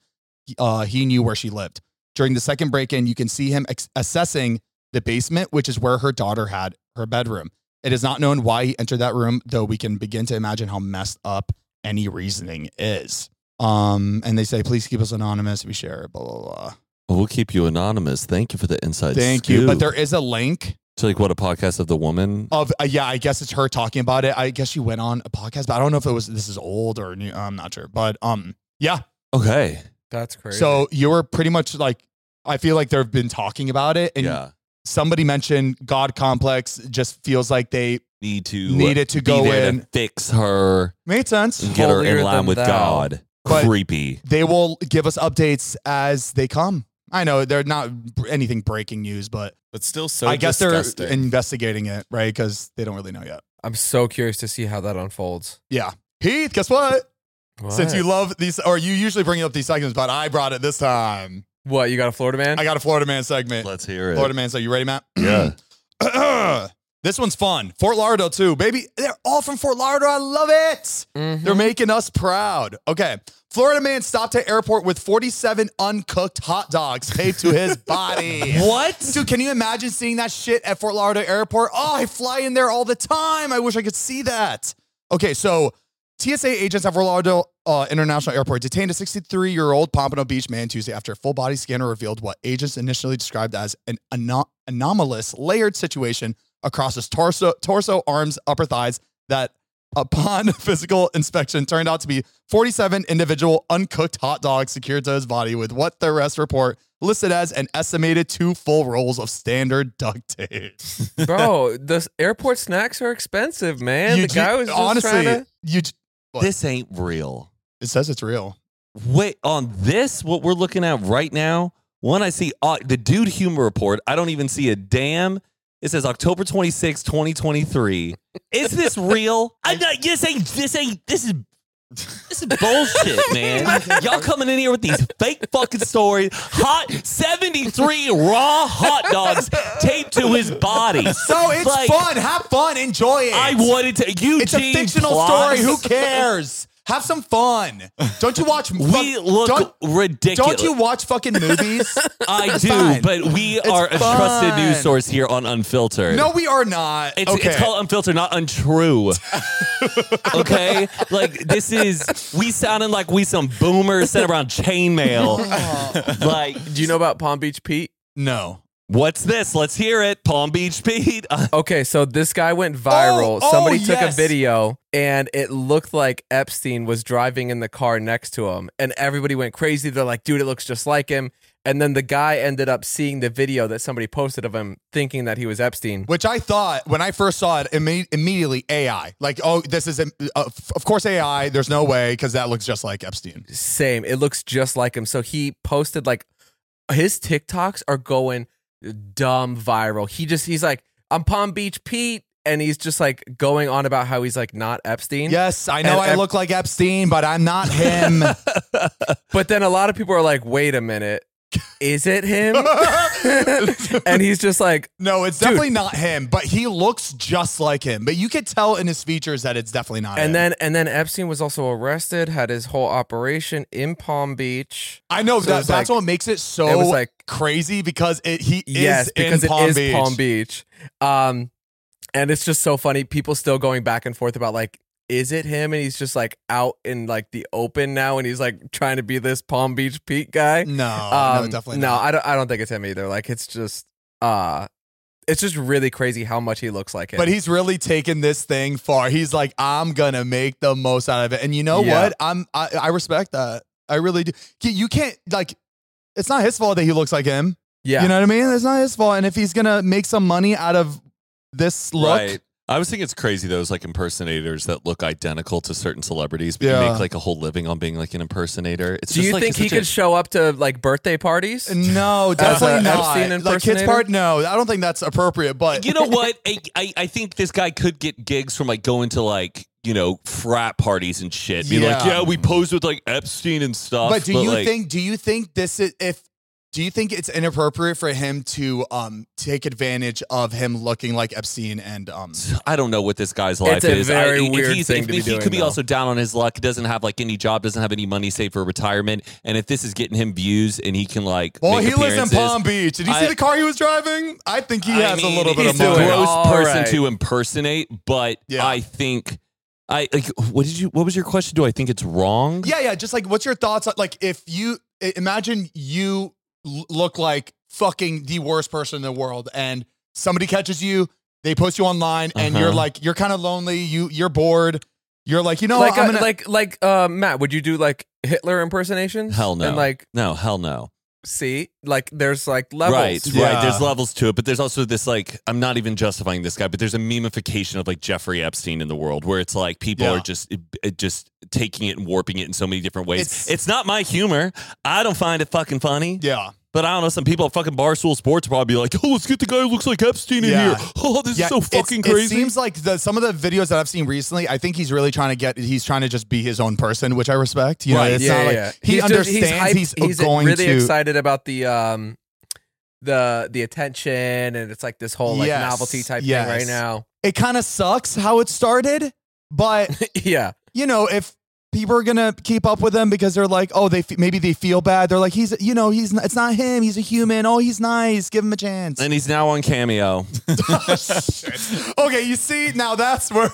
Speaker 6: he knew where she lived. During the second break-in, you can see him assessing the basement, which is where her daughter had her bedroom. It is not known why he entered that room, though we can begin to imagine how messed up any reasoning is. And they say, please keep us anonymous. We share, blah, blah, blah.
Speaker 5: Well, we'll keep you anonymous. Thank you for the inside
Speaker 6: Thank
Speaker 5: scoop.
Speaker 6: you. But there is a link.
Speaker 5: So like what, a podcast of the woman?
Speaker 6: Of yeah, I guess it's her talking about it. I guess she went on a podcast, but I don't know if this is old or new. I'm not sure. But yeah.
Speaker 5: Okay.
Speaker 7: That's crazy.
Speaker 6: So you were pretty much like, I feel like they've been talking about it. And somebody mentioned God complex just feels like they needed to go in,
Speaker 5: fix her,
Speaker 6: made sense,
Speaker 5: and get her in line with God.
Speaker 6: But
Speaker 5: creepy.
Speaker 6: They will give us updates as they come. I know they're not anything breaking news, but
Speaker 9: still so
Speaker 6: I guess
Speaker 9: disgusting.
Speaker 6: they're investigating it, right? Because they don't really know yet.
Speaker 7: I'm so curious to see how that unfolds.
Speaker 6: Yeah. Heath, guess what? Since you love these, or you usually bring up these segments, but I brought it this time.
Speaker 7: What, you got a Florida man?
Speaker 6: I got a Florida man segment.
Speaker 5: Let's hear it.
Speaker 6: Florida man, so you ready, Matt?
Speaker 5: Yeah.
Speaker 6: This one's fun. Fort Lauderdale, too. Baby, they're all from Fort Lauderdale. I love it. They're making us proud. Okay. Florida man stopped at airport with 47 uncooked hot dogs taped to his body.
Speaker 5: What?
Speaker 6: Dude, can you imagine seeing that shit at Fort Lauderdale Airport? Oh, I fly in there all the time. I wish I could see that. Okay, so TSA agents at Fort Lauderdale International Airport detained a 63-year-old Pompano Beach man Tuesday after a full body scanner revealed what agents initially described as an anomalous layered situation across his torso, arms, upper thighs that upon physical inspection turned out to be 47 individual uncooked hot dogs secured to his body with what the arrest report listed as an estimated 2 full rolls of standard duct tape.
Speaker 7: Bro, the airport snacks are expensive, man. The guy was just
Speaker 6: honestly,
Speaker 7: trying to...
Speaker 5: This ain't real.
Speaker 6: It says it's real.
Speaker 5: Wait, on this, what we're looking at right now, when I see the Dude Humor Report, I don't even see a damn. It says October 26, 2023. Is this real? This is bullshit, man. Y'all coming in here with these fake fucking stories. Hot 73 raw hot dogs taped to his body.
Speaker 6: So it's fun. Have fun. Enjoy it.
Speaker 5: I wanted to. Eugene
Speaker 6: It's a fictional story. Who cares? Have some fun. Don't you watch?
Speaker 5: We look ridiculous.
Speaker 6: Don't you watch fucking movies?
Speaker 5: I do, but we are a trusted news source here on Unfiltered.
Speaker 6: No, we are not.
Speaker 5: It's called Unfiltered, not Untrue. Okay? Like, we sounding like we some boomers sent around chainmail. Like,
Speaker 7: do you know about Palm Beach Pete?
Speaker 6: No.
Speaker 5: What's this? Let's hear it. Palm Beach Pete.
Speaker 7: Okay, so this guy went viral. Somebody took a video and it looked like Epstein was driving in the car next to him. And everybody went crazy. They're like, dude, it looks just like him. And then the guy ended up seeing the video that somebody posted of him thinking that he was Epstein.
Speaker 6: Which I thought, when I first saw it, immediately AI. Like, oh, this is, of course, AI. There's no way, because that looks just like Epstein.
Speaker 7: Same. It looks just like him. So he posted, like, his TikToks are going dumb viral. He's like, I'm Palm Beach Pete, and he's just like going on about how he's like not Epstein.
Speaker 6: Yes, I know I look like Epstein, but I'm not him.
Speaker 7: But then a lot of people are like, wait a minute, is it him? And he's just like,
Speaker 6: no, it's definitely not him, but he looks just like him. But you could tell in his features that it's definitely not him.
Speaker 7: And then Epstein was also arrested, had his whole operation in Palm Beach.
Speaker 6: I know
Speaker 7: So
Speaker 6: that's what makes it so crazy because he is in Palm Beach.
Speaker 7: Palm Beach. And it's just so funny. People still going back and forth about like, is it him? And he's just like out in like the open now, and he's like trying to be this Palm Beach Pete guy.
Speaker 6: No, definitely not.
Speaker 7: I don't think it's him either. Like it's just really crazy how much he looks like him.
Speaker 6: But he's really taken this thing far. He's like, I'm gonna make the most out of it. And you know what? I respect that. I really do. You can't like. It's not his fault that he looks like him.
Speaker 7: Yeah,
Speaker 6: you know what I mean. It's not his fault. And if he's gonna make some money out of this look.
Speaker 5: Right. I was thinking it's crazy those like impersonators that look identical to certain celebrities, but you make like a whole living on being like an impersonator. It's
Speaker 7: Do you think he could show up to like birthday parties?
Speaker 6: No, definitely not.
Speaker 7: Epstein
Speaker 6: like kids part, no, I don't think that's appropriate. But
Speaker 5: you know what? I think this guy could get gigs from like going to like, you know, frat parties and shit. Be like, yeah, we posed with like Epstein and stuff.
Speaker 6: But do you think this is do you think it's inappropriate for him to take advantage of him looking like Epstein and
Speaker 5: I don't know what this guy's life
Speaker 7: it's
Speaker 5: is.
Speaker 7: A very weird thing to be doing,
Speaker 5: he could be also down on his luck, doesn't have like any job, doesn't have any money saved for retirement, and if this is getting him views and he can like
Speaker 6: he lives in Palm Beach. Did you see the car he was driving? I think he has a little bit of
Speaker 5: he's a
Speaker 6: money.
Speaker 5: gross person to impersonate, but I think what was your question? Do I think it's wrong?
Speaker 6: Yeah, just like what's your thoughts on like if you imagine you look like fucking the worst person in the world and somebody catches you, they post you online and you're kind of lonely, you're bored, you're like, you know,
Speaker 7: like Matt, would you do like Hitler impersonations?
Speaker 5: Hell no.
Speaker 7: And
Speaker 5: no, hell no.
Speaker 7: See, like there's like levels.
Speaker 5: Right. There's levels to it, but there's also this like, I'm not even justifying this guy, but there's a memification of like Jeffrey Epstein in the world where it's like people are just taking it and warping it in so many different ways. It's not my humor. I don't find it fucking funny.
Speaker 6: Yeah.
Speaker 5: But I don't know, some people at fucking Barstool Sports will probably be like, oh, let's get the guy who looks like Epstein in here. Oh, this is so fucking crazy.
Speaker 6: It seems like some of the videos that I've seen recently, I think he's really trying to just be his own person, which I respect. You know, it's not like he understands he's going
Speaker 7: really
Speaker 6: to
Speaker 7: excited about the attention, and it's like this whole like novelty type thing right now.
Speaker 6: It kind of sucks how it started, but you know, if people are gonna keep up with him because they're like, oh, maybe they feel bad. They're like, it's not him. He's a human. Oh, he's nice. Give him a chance.
Speaker 5: And he's now on Cameo.
Speaker 6: Okay, you see, now that's where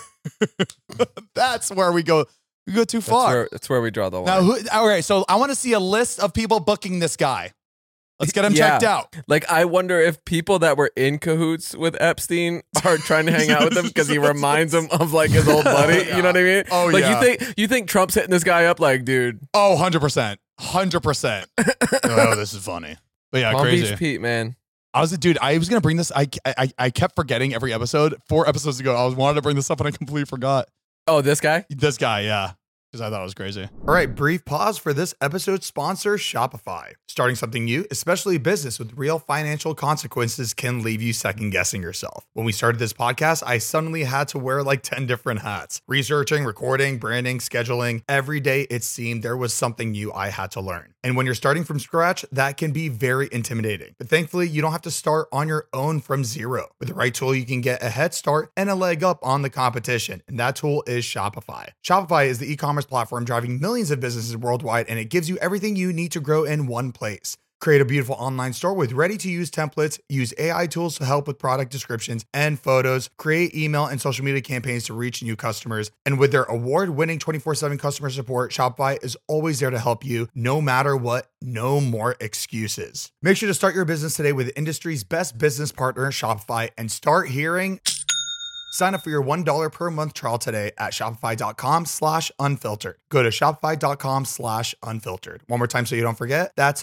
Speaker 6: we go. We go too far.
Speaker 7: That's where we draw the line.
Speaker 6: Now, all right. So I want to see a list of people booking this guy. Let's get him checked out.
Speaker 7: Like, I wonder if people that were in cahoots with Epstein are trying to hang out with him because he reminds them of like his old buddy. You know what I mean?
Speaker 6: Oh,
Speaker 7: like,
Speaker 6: yeah.
Speaker 7: You think Trump's hitting this guy up? Like, dude.
Speaker 6: Oh, 100%. 100%. Oh, this is funny. But yeah,
Speaker 7: Palm
Speaker 6: crazy.
Speaker 7: Beach Pete, man.
Speaker 6: I was going to bring this. I kept forgetting every episode. 4 episodes ago, I wanted to bring this up and I completely forgot.
Speaker 7: Oh, this guy?
Speaker 6: This guy, yeah. Because I thought it was crazy. All right, brief pause for this episode's sponsor, Shopify. Starting something new, especially business with real financial consequences, can leave you second guessing yourself. When we started this podcast, I suddenly had to wear like 10 different hats. Researching, recording, branding, scheduling. Every day it seemed there was something new I had to learn. And when you're starting from scratch, that can be very intimidating. But thankfully, you don't have to start on your own from zero. With the right tool, you can get a head start and a leg up on the competition. And that tool is Shopify. Shopify is the e-commerce platform driving millions of businesses worldwide, and it gives you everything you need to grow in one place. Create a beautiful online store with ready-to-use templates, use AI tools to help with product descriptions and photos, create email and social media campaigns to reach new customers. And with their award-winning 24/7 customer support, Shopify is always there to help you, no matter what. No more excuses. Make sure to start your business today with the industry's best business partner, Shopify, and start hearing. Sign up for your $1 per month trial today at shopify.com/unfiltered. Go to shopify.com/unfiltered. One more time so you don't forget. That's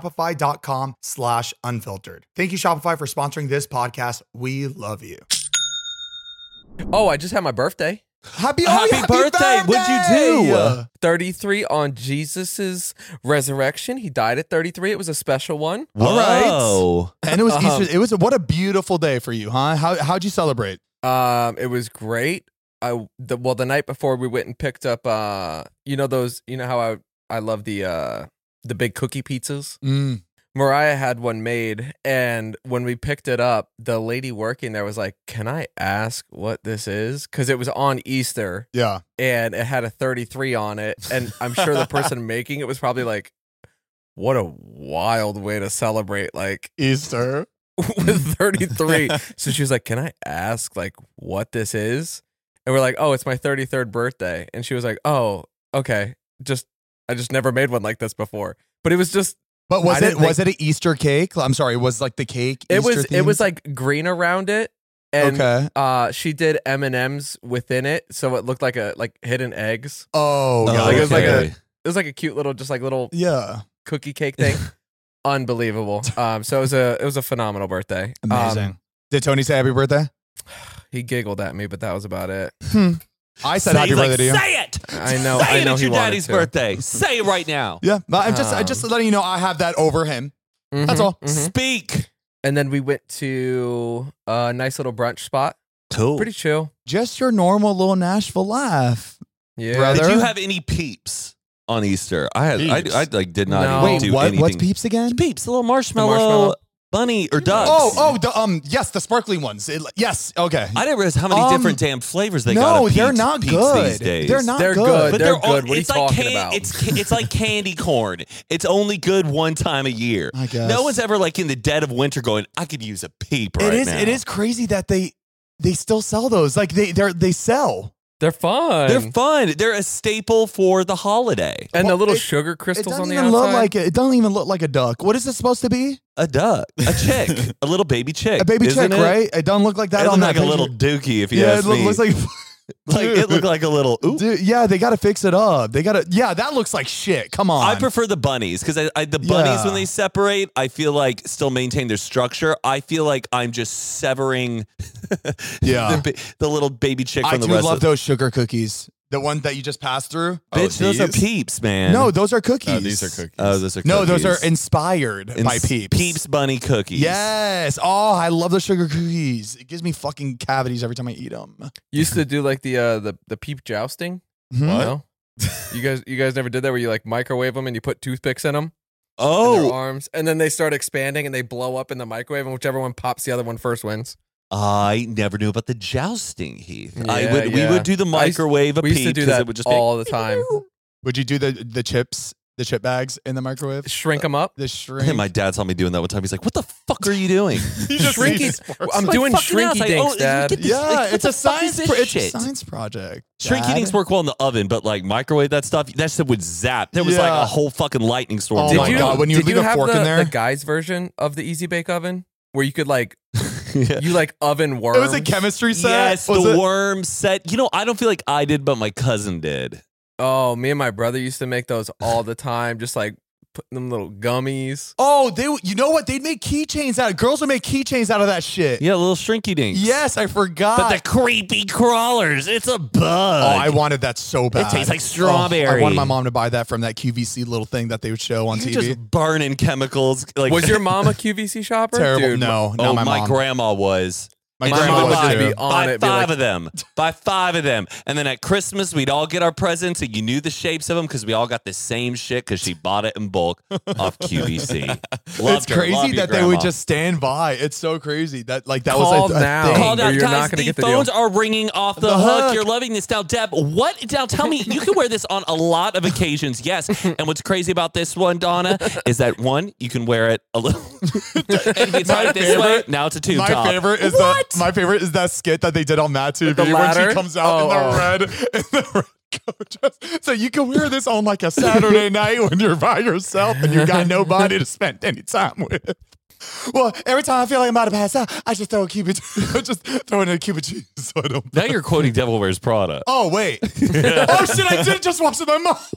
Speaker 6: shopify.com/unfiltered. Thank you, Shopify, for sponsoring this podcast. We love you.
Speaker 7: Oh, I just had my birthday.
Speaker 6: Happy birthday.
Speaker 5: What'd you do?
Speaker 7: 33 on Jesus's resurrection. He died at 33. It was a special one.
Speaker 6: All right. And it was Easter. What a beautiful day for you, huh? How'd you celebrate?
Speaker 7: It was great. The night before we went and picked up how I love the big cookie pizzas. Mariah had one made, and when we picked it up, the lady working there was like, "Can I ask what this is?" Because it was on Easter.
Speaker 6: Yeah.
Speaker 7: And it had a 33 on it, and I'm sure the person making it was probably like, "What a wild way to celebrate like
Speaker 6: Easter
Speaker 7: with 33." So she was like, "Can I ask like what this is?" And we're like, "Oh, it's my 33rd birthday." And she was like, "Oh, okay. I just never made one like this before." But it was just.
Speaker 6: But was it an Easter cake? I'm sorry, was like the cake
Speaker 7: It
Speaker 6: Easter
Speaker 7: was
Speaker 6: themed?
Speaker 7: like green around it. And
Speaker 6: Okay.
Speaker 7: she did M&Ms within it, so it looked like hidden eggs.
Speaker 6: Oh, yeah.
Speaker 7: Like,
Speaker 5: okay.
Speaker 7: it was like a cute little
Speaker 6: Yeah.
Speaker 7: cookie cake thing. Unbelievable. So it was a phenomenal birthday.
Speaker 6: Amazing. Did Tony say happy birthday?
Speaker 7: He giggled at me, but that was about it.
Speaker 6: I said happy birthday to you.
Speaker 5: Say it.
Speaker 7: I know.
Speaker 5: Say
Speaker 7: I know
Speaker 5: it's
Speaker 7: he
Speaker 5: your
Speaker 7: wanted
Speaker 5: daddy's
Speaker 7: to.
Speaker 5: birthday. Say it right now.
Speaker 6: Yeah, but I'm just letting you know I have that over him. That's all.
Speaker 5: Speak.
Speaker 7: And then we went to a nice little brunch spot.
Speaker 5: Cool.
Speaker 7: Pretty chill.
Speaker 6: Just your normal little Nashville life.
Speaker 7: Yeah.
Speaker 6: Brother.
Speaker 5: Did you have any peeps on Easter? I like did not
Speaker 7: No.
Speaker 5: even
Speaker 6: Wait,
Speaker 5: do
Speaker 6: what?
Speaker 5: anything.
Speaker 6: What's Peeps again?
Speaker 5: Peeps, the little marshmallow,
Speaker 7: marshmallow.
Speaker 5: bunny or ducks.
Speaker 6: Yes, the sparkling ones. Yes, okay.
Speaker 5: I didn't realize how many different damn flavors they got.
Speaker 6: No,
Speaker 5: of
Speaker 6: they're
Speaker 5: Peeps-
Speaker 6: not
Speaker 5: Peeps
Speaker 6: good.
Speaker 5: these days.
Speaker 6: They're not
Speaker 7: They're
Speaker 6: good.
Speaker 7: good.
Speaker 5: But
Speaker 7: They're
Speaker 5: all-
Speaker 7: good. What are you
Speaker 5: it's like
Speaker 7: talking about?
Speaker 5: It's like candy corn. It's only good one time a year.
Speaker 6: I guess.
Speaker 5: No one's ever like in the dead of winter going, I could use a peep right now.
Speaker 6: It is crazy that they still sell those. Like they sell.
Speaker 7: They're fun.
Speaker 5: They're fun. They're a staple for the holiday.
Speaker 7: And the
Speaker 6: Well,
Speaker 7: little
Speaker 6: it-
Speaker 7: sugar
Speaker 6: It
Speaker 7: crystals
Speaker 6: doesn't
Speaker 7: on the
Speaker 6: even
Speaker 7: outside.
Speaker 6: look like it. It doesn't even look like a duck. What is it supposed to be?
Speaker 5: A duck, a chick, a little baby chick,
Speaker 6: A baby
Speaker 5: isn't
Speaker 6: chick,
Speaker 5: it?
Speaker 6: right? It doesn't look like that
Speaker 5: It
Speaker 6: on
Speaker 5: looked
Speaker 6: that
Speaker 5: like a little
Speaker 6: picture.
Speaker 5: dookie, if you
Speaker 6: Yeah,
Speaker 5: ask
Speaker 6: it
Speaker 5: me.
Speaker 6: looks like.
Speaker 5: Like it looked like a little. Ooh.
Speaker 6: Dude, yeah, they got to fix it up. They got to. Yeah, that looks like shit. Come on.
Speaker 5: I prefer the bunnies because the bunnies
Speaker 6: Yeah.
Speaker 5: when they separate, I feel like still maintain their structure. I feel like I'm just severing
Speaker 6: Yeah.
Speaker 5: the little baby chick
Speaker 6: I
Speaker 5: from the
Speaker 6: do
Speaker 5: rest
Speaker 6: love
Speaker 5: of
Speaker 6: those sugar cookies. The one that you just passed through.
Speaker 5: Bitch, those are
Speaker 9: these?
Speaker 5: peeps, man.
Speaker 6: No, those are cookies.
Speaker 9: No, these are cookies.
Speaker 5: Oh, those are
Speaker 6: No, those are
Speaker 5: cookies.
Speaker 6: inspired by Peeps.
Speaker 5: Peeps bunny cookies.
Speaker 6: Yes. Oh, I love the sugar cookies. It gives me fucking cavities every time I eat them.
Speaker 7: Used to do like the peep jousting.
Speaker 6: What?
Speaker 7: No? You guys never did that where you like microwave them and you put toothpicks in them in their
Speaker 5: Oh,
Speaker 7: arms, and then they start expanding and they blow up in the microwave, and whichever one pops the other one first wins.
Speaker 5: I never knew about the jousting, Heath.
Speaker 7: Yeah,
Speaker 5: We
Speaker 7: yeah.
Speaker 5: would do the microwave of
Speaker 7: We used to
Speaker 5: peeps
Speaker 7: do
Speaker 5: 'cause
Speaker 7: that
Speaker 5: it would just
Speaker 7: all the time.
Speaker 6: Would you do the chips, the chip bags in the microwave?
Speaker 7: Shrink them up.
Speaker 6: The shrink.
Speaker 5: My dad saw me doing that one time. He's like, "What the fuck are you doing?"
Speaker 7: Shrinky. I'm doing
Speaker 5: fucking ass.
Speaker 7: shrinky
Speaker 5: Like,
Speaker 7: dinks,
Speaker 5: oh,
Speaker 7: Dad.
Speaker 5: get this-
Speaker 6: Yeah,
Speaker 5: like, what
Speaker 6: it's
Speaker 5: the
Speaker 6: a
Speaker 5: fuck is
Speaker 6: science.
Speaker 5: this
Speaker 6: It's a
Speaker 5: shit?
Speaker 6: science project.
Speaker 5: Shrinky
Speaker 6: Dad.
Speaker 5: dinks work well in the oven, but like microwave that stuff would zap. There was like
Speaker 6: Yeah.
Speaker 5: a whole fucking lightning storm.
Speaker 6: Oh
Speaker 5: Did
Speaker 6: my
Speaker 5: you?
Speaker 6: God, when you
Speaker 7: did
Speaker 6: leave
Speaker 7: you
Speaker 6: a
Speaker 7: have
Speaker 6: fork in there?
Speaker 7: the guy's version of the Easy Bake Oven where you could like
Speaker 5: Yeah.
Speaker 7: you like oven worms?
Speaker 6: It was a chemistry set.
Speaker 5: Yes,
Speaker 6: was
Speaker 5: the
Speaker 6: it?
Speaker 5: worm set. You know, I don't feel like I did, but my cousin did.
Speaker 7: Oh, me and my brother used to make those all the time, just like putting them little gummies.
Speaker 6: Oh, you know what? They'd make keychains out. Girls would make keychains out of that shit.
Speaker 5: Yeah, little shrinky dinks.
Speaker 6: Yes, I forgot.
Speaker 5: But the creepy crawlers, it's a bug.
Speaker 6: Oh, I wanted that so bad.
Speaker 5: tastes like
Speaker 6: Oh,
Speaker 5: strawberry.
Speaker 6: I wanted my mom to buy that from that QVC little thing that they would show on
Speaker 5: You're
Speaker 6: TV.
Speaker 5: just burning chemicals. Like
Speaker 7: Was your mom a QVC shopper?
Speaker 6: Terrible.
Speaker 7: Dude,
Speaker 6: No,
Speaker 5: Oh,
Speaker 6: not
Speaker 5: my
Speaker 6: my mom.
Speaker 5: grandma was.
Speaker 6: My
Speaker 7: My
Speaker 6: grandma
Speaker 7: mom
Speaker 6: was
Speaker 7: would just
Speaker 6: too.
Speaker 7: be on
Speaker 5: Buy
Speaker 7: it. Be
Speaker 5: five
Speaker 7: like,
Speaker 5: of them. Buy 5 of them. And then at Christmas, we'd all get our presents, and you knew the shapes of them because we all got the same shit because she bought it in bulk off QVC.
Speaker 6: It's
Speaker 5: Loved her. Love
Speaker 6: crazy
Speaker 5: you,
Speaker 6: that they
Speaker 5: Grandma.
Speaker 6: would just stand by. It's so crazy that like that
Speaker 7: Call
Speaker 6: was a
Speaker 7: now.
Speaker 6: thing.
Speaker 5: Called
Speaker 7: Or
Speaker 5: out,
Speaker 7: you're
Speaker 5: guys.
Speaker 7: not gonna
Speaker 5: The
Speaker 7: get the
Speaker 5: phones
Speaker 7: deal.
Speaker 5: are ringing off the,
Speaker 6: The
Speaker 5: hook.
Speaker 6: hook.
Speaker 5: You're loving this now, Deb. What? Now tell me, you can wear this on a lot of occasions. Yes. And what's crazy about this one, Donna, is that one, you can wear it a little. And if you tie it this way, now it's a tube
Speaker 6: My
Speaker 5: top.
Speaker 6: favorite is that skit that they did on Matt TV
Speaker 7: the
Speaker 6: when
Speaker 7: ladder?
Speaker 6: she comes out in the red coat. So you can wear this on like a Saturday night when you're by yourself and you got nobody to spend any time with. Well, every time I feel like I'm about to pass out, I just throw a cube just throw in a cube of cheese so I don't.
Speaker 5: Now you're quoting Devil Wears Prada.
Speaker 6: Oh wait! Oh shit! I did just watch my mom.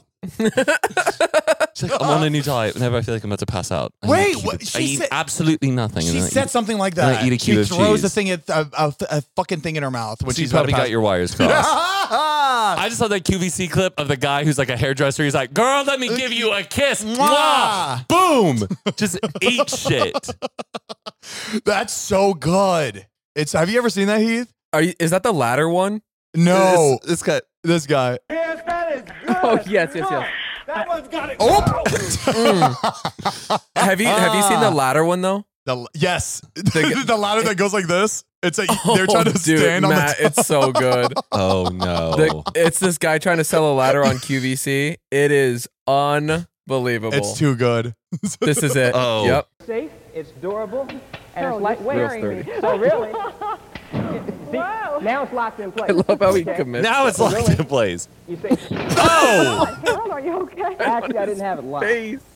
Speaker 5: She's like, I'm on a new diet whenever I feel like I'm about to pass out. I
Speaker 6: Wait,
Speaker 5: eat a cube
Speaker 6: what?
Speaker 5: of-
Speaker 6: She
Speaker 5: I eat
Speaker 6: said-
Speaker 5: absolutely nothing. and
Speaker 6: She
Speaker 5: then I
Speaker 6: said
Speaker 5: eat-
Speaker 6: something like
Speaker 5: and I
Speaker 6: that.
Speaker 5: eat a cube
Speaker 6: she
Speaker 5: of
Speaker 6: throws
Speaker 5: cheese.
Speaker 6: the thing a fucking thing in her mouth when
Speaker 5: So
Speaker 6: she's
Speaker 5: you probably
Speaker 6: about to
Speaker 5: got your wires crossed.
Speaker 6: pass.
Speaker 5: I just saw that QVC clip of the guy who's like a hairdresser. He's like, "Girl, let me give you a kiss." Mwah! Boom! Just eat shit.
Speaker 6: That's so good. Have you ever seen that, Heath?
Speaker 7: Is that the latter one?
Speaker 6: No,
Speaker 5: This guy.
Speaker 6: this guy.
Speaker 7: Oh yes.
Speaker 10: Someone's got it.
Speaker 7: Have you seen the latter one though?
Speaker 6: Yes, the ladder that goes like this. It's like they're trying to stand on
Speaker 7: Matt,
Speaker 6: the top.
Speaker 7: it's so good.
Speaker 5: Oh no!
Speaker 7: It's this guy trying to sell a ladder on QVC. It is unbelievable.
Speaker 6: It's too good.
Speaker 7: This is it.
Speaker 5: Oh.
Speaker 7: Yep.
Speaker 10: Safe, it's durable, and it's lightweight.
Speaker 7: Real sturdy.
Speaker 10: So really, now it's locked in place.
Speaker 7: I love how he
Speaker 10: Okay.
Speaker 7: commits.
Speaker 5: Now it's locked in place.
Speaker 10: You say,
Speaker 5: Oh!
Speaker 10: Harold, are you okay? Actually, I didn't have it locked.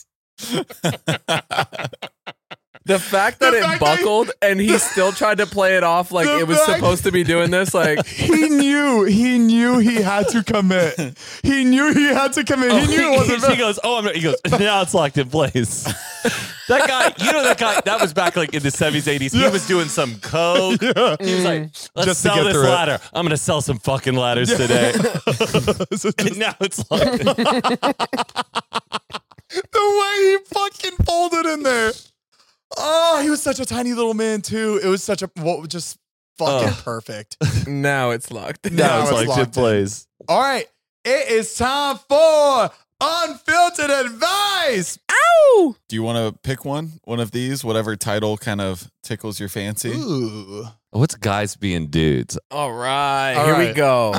Speaker 7: The fact that it buckled and he still tried to play it off like it was supposed to be doing this, like
Speaker 6: he knew he had to commit. He knew he had to commit. He knew it wasn't.
Speaker 5: He goes, "Oh, he goes. Now it's locked in place." That guy, that guy, that was back like in the 70s, 80s. He was doing some coke.
Speaker 6: Yeah.
Speaker 5: He was like, "Let's
Speaker 6: Just to
Speaker 5: sell
Speaker 6: get
Speaker 5: this
Speaker 6: through it.
Speaker 5: ladder. I'm gonna sell some fucking ladders today." And now it's locked in.
Speaker 6: The way he fucking folded in there. Oh, he was such a tiny little man too. It was such a just fucking perfect.
Speaker 7: now it's locked.
Speaker 5: Now it's locked in place.
Speaker 6: All right, it is time for unfiltered advice.
Speaker 7: Ow!
Speaker 9: Do you want to pick one of these? Whatever title kind of tickles your fancy.
Speaker 6: Ooh.
Speaker 5: What's guys being dudes?
Speaker 7: All right,
Speaker 6: All
Speaker 7: here
Speaker 6: right.
Speaker 7: we go.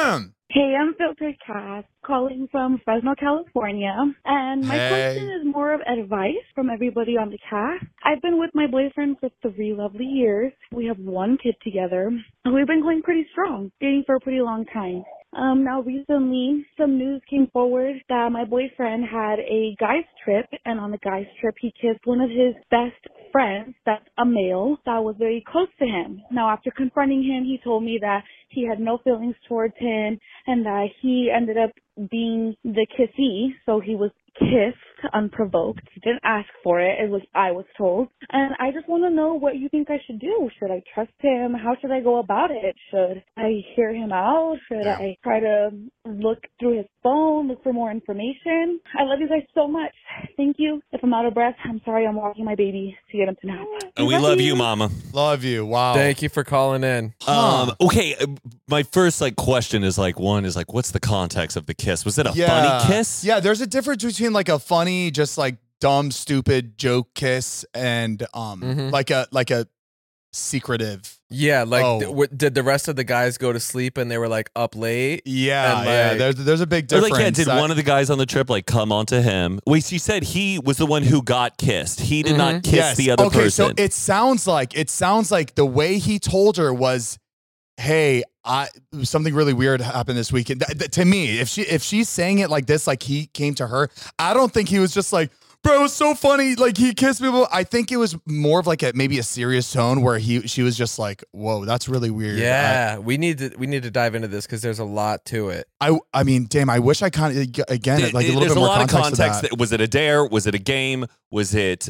Speaker 11: Hey, I'm Filtered Cass, calling from Fresno, California, and my question is more of advice from everybody on the cast. I've been with my boyfriend for 3 lovely years. We have 1 kid together. We've been going pretty strong, dating for a pretty long time. Now recently, some news came forward that my boyfriend had a guy's trip, and on the guy's trip, he kissed one of his best friends, that's a male, that was very close to him. Now, after confronting him, he told me that he had no feelings towards him, and that he ended up being the kissee, so he was kissed unprovoked. He didn't ask for it. I was told. And I just want to know what you think I should do. Should I trust him? How should I go about it? Should I hear him out? Should I try to look through his phone, look for more information? I love you guys so much. Thank you. If I'm out of breath, I'm sorry. I'm walking my baby to get him to nap.
Speaker 5: And we love you, Mama.
Speaker 6: Love you. Wow.
Speaker 7: Thank you for calling in.
Speaker 5: Okay, my first question is what's the context of the kiss? Was it a funny kiss?
Speaker 6: Yeah, there's a difference between like a funny, just like dumb, stupid joke kiss and like a secretive.
Speaker 7: Yeah, did the rest of the guys go to sleep and they were like up late?
Speaker 6: Yeah,
Speaker 7: And,
Speaker 6: there's a big
Speaker 5: Or
Speaker 6: difference.
Speaker 5: did one of the guys on the trip come onto him? Wait, she said he was the one who got kissed. He did not kiss the other person.
Speaker 6: So it sounds like the way he told her was, "Hey, something really weird happened this weekend." To me, if she's saying it like this, like he came to her, I don't think he was just like, "Bro, it was so funny." Like he kissed people. I think it was more of like maybe a serious tone where she was just like, "Whoa, that's really weird."
Speaker 7: Yeah, we need to dive into this because there's a lot to it.
Speaker 6: I mean, damn, I wish I kind of again like a little
Speaker 5: There's
Speaker 6: bit more
Speaker 5: a lot of
Speaker 6: context.
Speaker 5: context. Was it a dare? Was it a game? Was it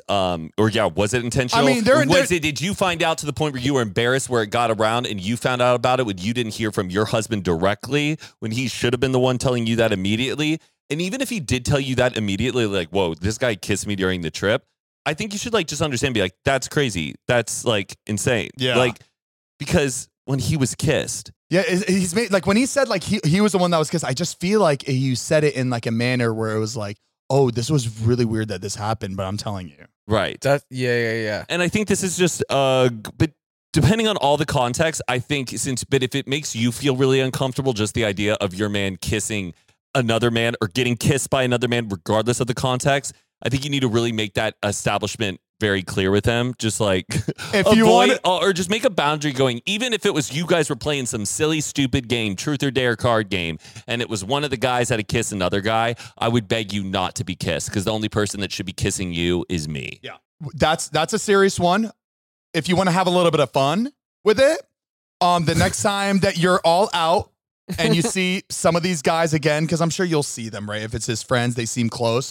Speaker 5: was it intentional?
Speaker 6: I mean,
Speaker 5: did you find out to the point where you were embarrassed where it got around and you found out about it when you didn't hear from your husband directly when he should have been the one telling you that immediately? And even if he did tell you that immediately, like, "Whoa, this guy kissed me during the trip," I think you should just understand, be like, "That's crazy. That's insane."
Speaker 6: Yeah.
Speaker 5: Because when he was kissed.
Speaker 6: Yeah, he's made when he said he was the one that was kissed. I just feel like you said it in a manner where it was like, "Oh, this was really weird that this happened," but I'm telling you.
Speaker 5: Right.
Speaker 7: Yeah.
Speaker 5: And I think this is just but depending on all the context, I think but if it makes you feel really uncomfortable, just the idea of your man kissing another man or getting kissed by another man, regardless of the context, I think you need to really make that establishment very clear with them. Just if you want, or just make a boundary going, even if it was you guys were playing some silly, stupid game, truth or dare card game, and it was one of the guys had to kiss another guy, I would beg you not to be kissed because the only person that should be kissing you is me.
Speaker 6: Yeah. That's a serious one. If you want to have a little bit of fun with it, the next time that you're all out and you see some of these guys again, because I'm sure you'll see them, right? If it's his friends, they seem close.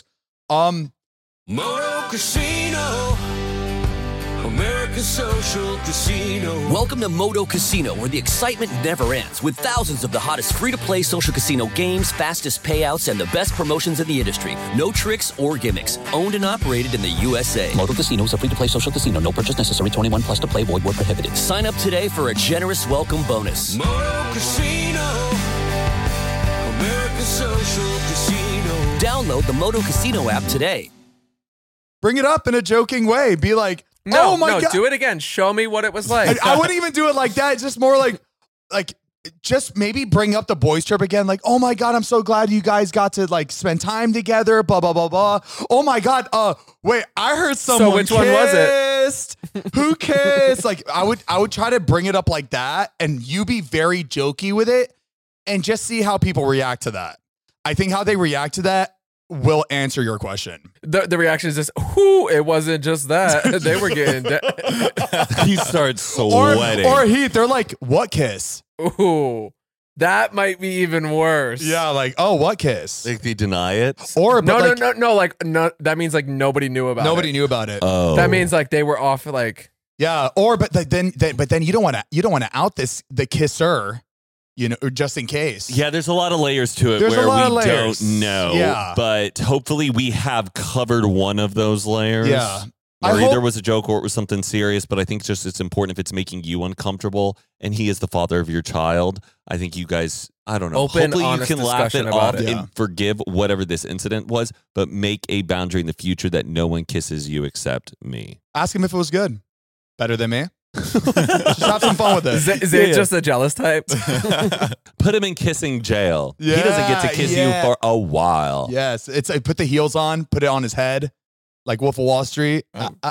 Speaker 1: Moto Casino, American Social Casino.
Speaker 2: Welcome to Moto Casino, where the excitement never ends, with thousands of the hottest free-to-play social casino games, fastest payouts, and the best promotions in the industry. No tricks or gimmicks. Owned and operated in the USA.
Speaker 3: Moto Casino is a free-to-play social casino. No purchase necessary. 21 plus to play. Void where prohibited.
Speaker 2: Sign up today for a generous welcome bonus.
Speaker 1: Moto Casino, American Social Casino.
Speaker 2: Download the Moto Casino app today.
Speaker 6: Bring it up in a joking way. Be like,
Speaker 7: No,
Speaker 6: oh my
Speaker 7: no,
Speaker 6: God.
Speaker 7: do it again. Show me what it was like.
Speaker 6: I wouldn't even do it like that. It's just more like just maybe bring up the boys trip again. Like, oh my God, I'm so glad you guys got to like spend time together. Blah, blah, blah, blah. Oh my God. Wait, I heard someone
Speaker 7: which one was it?
Speaker 6: Who kissed? Like I would try to bring it up like that and you be very jokey with it and just see how people react to that. I think how they react to that will answer your question.
Speaker 7: The reaction is just, whoo, it wasn't just that. They were getting
Speaker 5: He starts sweating.
Speaker 6: Or Heath, they're like, what kiss?
Speaker 7: Ooh, that might be even worse.
Speaker 6: Yeah, like, oh, what kiss?
Speaker 5: Like they deny it?
Speaker 6: Or
Speaker 7: no, like no, that means like nobody knew about it.
Speaker 6: Nobody knew about it.
Speaker 5: Oh.
Speaker 7: That means like they were off like
Speaker 6: yeah, or but then you don't want to out the kisser. You know, just in case.
Speaker 5: Yeah, there's a lot of layers to it
Speaker 6: There's
Speaker 5: where
Speaker 6: a lot
Speaker 5: we
Speaker 6: of layers.
Speaker 5: don't know.
Speaker 6: Yeah.
Speaker 5: But hopefully we have covered one of those layers.
Speaker 6: Yeah.
Speaker 5: Or either was a joke or it was something serious, but I think just it's important if it's making you uncomfortable and he is the father of your child. I think you guys, I don't know.
Speaker 7: Open,
Speaker 5: hopefully you
Speaker 7: honest
Speaker 5: can laugh
Speaker 7: discussion
Speaker 5: it
Speaker 7: about
Speaker 5: off
Speaker 7: it.
Speaker 5: and forgive whatever this incident was, but make a boundary in the future that no one kisses you except me.
Speaker 6: Ask him if it was good. Better than me. Just have some fun with it.
Speaker 7: Is it just a jealous type?
Speaker 5: Put him in kissing jail.
Speaker 6: Yeah,
Speaker 5: he doesn't get to kiss you for a while.
Speaker 6: Yes, it's put the heels on, put it on his head, like Wolf of Wall Street.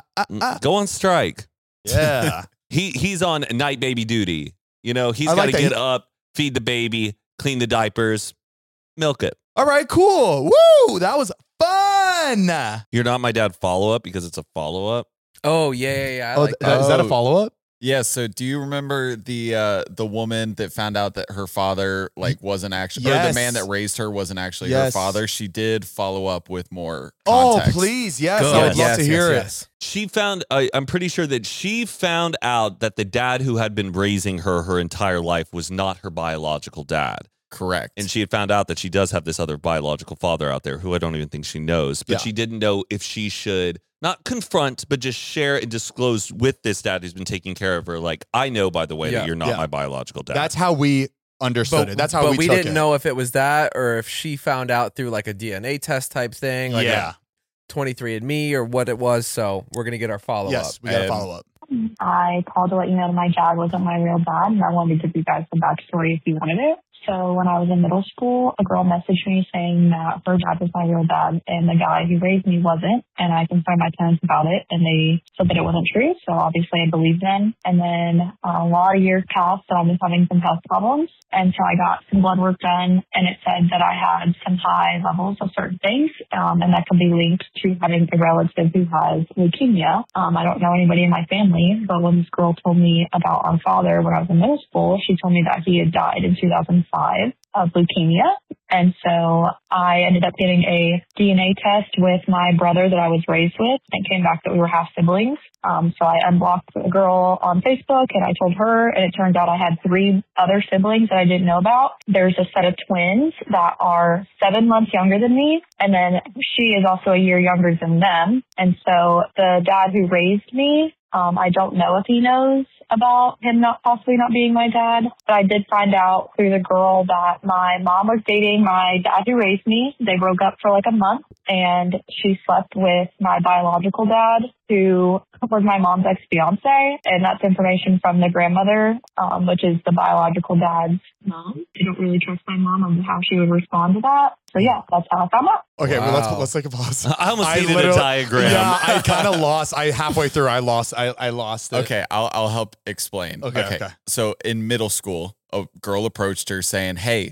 Speaker 5: Go on strike.
Speaker 6: Yeah,
Speaker 5: he's on night baby duty. You know, he's got
Speaker 6: like
Speaker 5: to
Speaker 6: that.
Speaker 5: get up, feed the baby, clean the diapers, milk it.
Speaker 6: All right, cool. Woo, that was fun.
Speaker 5: You're not my dad follow up because it's a follow up.
Speaker 7: Oh yeah. I
Speaker 6: Oh,
Speaker 7: like that.
Speaker 6: is that a follow up?
Speaker 9: Yeah, so do you remember the woman that found out that her father like wasn't actually or the man that raised her wasn't actually her father? She did follow up with more context.
Speaker 6: Oh, please. Yes,
Speaker 7: Good.
Speaker 6: I would love
Speaker 7: Yes,
Speaker 6: to hear it.
Speaker 7: yes.
Speaker 5: She found, I'm pretty sure that she found out that the dad who had been raising her entire life was not her biological dad.
Speaker 9: Correct.
Speaker 5: And she had found out that she does have this other biological father out there who I don't even think she knows, but she didn't know if she should not confront, but just share and disclose with this dad who's been taking care of her. Like, I know, by the way, that you're not my biological dad.
Speaker 6: That's how we understood it. That's how we
Speaker 7: But we
Speaker 6: took
Speaker 7: didn't
Speaker 6: it.
Speaker 7: know if it was that or if she found out through like a DNA test type thing. Like a 23andMe or what it was. So we're going to get our follow up.
Speaker 6: Yes, we got to follow up.
Speaker 11: I called to let you know that my dad wasn't my real dad, and I wanted to give you guys the backstory if you wanted it. So when I was in middle school, a girl messaged me saying that her dad was my real dad, and the guy who raised me wasn't. And I confronted my parents about it, and they said that it wasn't true. So obviously I believed them. And then a lot of years passed, and I was having some health problems. And so I got some blood work done, and it said that I had some high levels of certain things, and that could be linked to having a relative who has leukemia. I don't know anybody in my family, but when this girl told me about our father when I was in middle school, she told me that he had died in 2005 of leukemia. And so I ended up getting a DNA test with my brother that I was raised with, and it came back that we were half siblings. So I unblocked a girl on Facebook, and I told her, and it turns out I had 3 other siblings that I didn't know about. There's a set of twins that are 7 months younger than me, and then she is also a year younger than them. And so the dad who raised me, I don't know if he knows about him possibly not being my dad, but I did find out through the girl that my mom was dating my dad who raised me. They broke up for like a month, and she slept with my biological dad, who was my mom's ex-fiance, and that's information from the grandmother, which is the biological dad's mom. I don't really trust my mom on how she would respond to that. So yeah, that's how I found out.
Speaker 6: Okay, well, let's take a pause.
Speaker 5: I almost needed a diagram.
Speaker 6: Yeah, I kind of lost. Halfway through, I lost it.
Speaker 9: Okay, I'll help explain.
Speaker 6: Okay.
Speaker 9: So in middle school, a girl approached her saying, "Hey,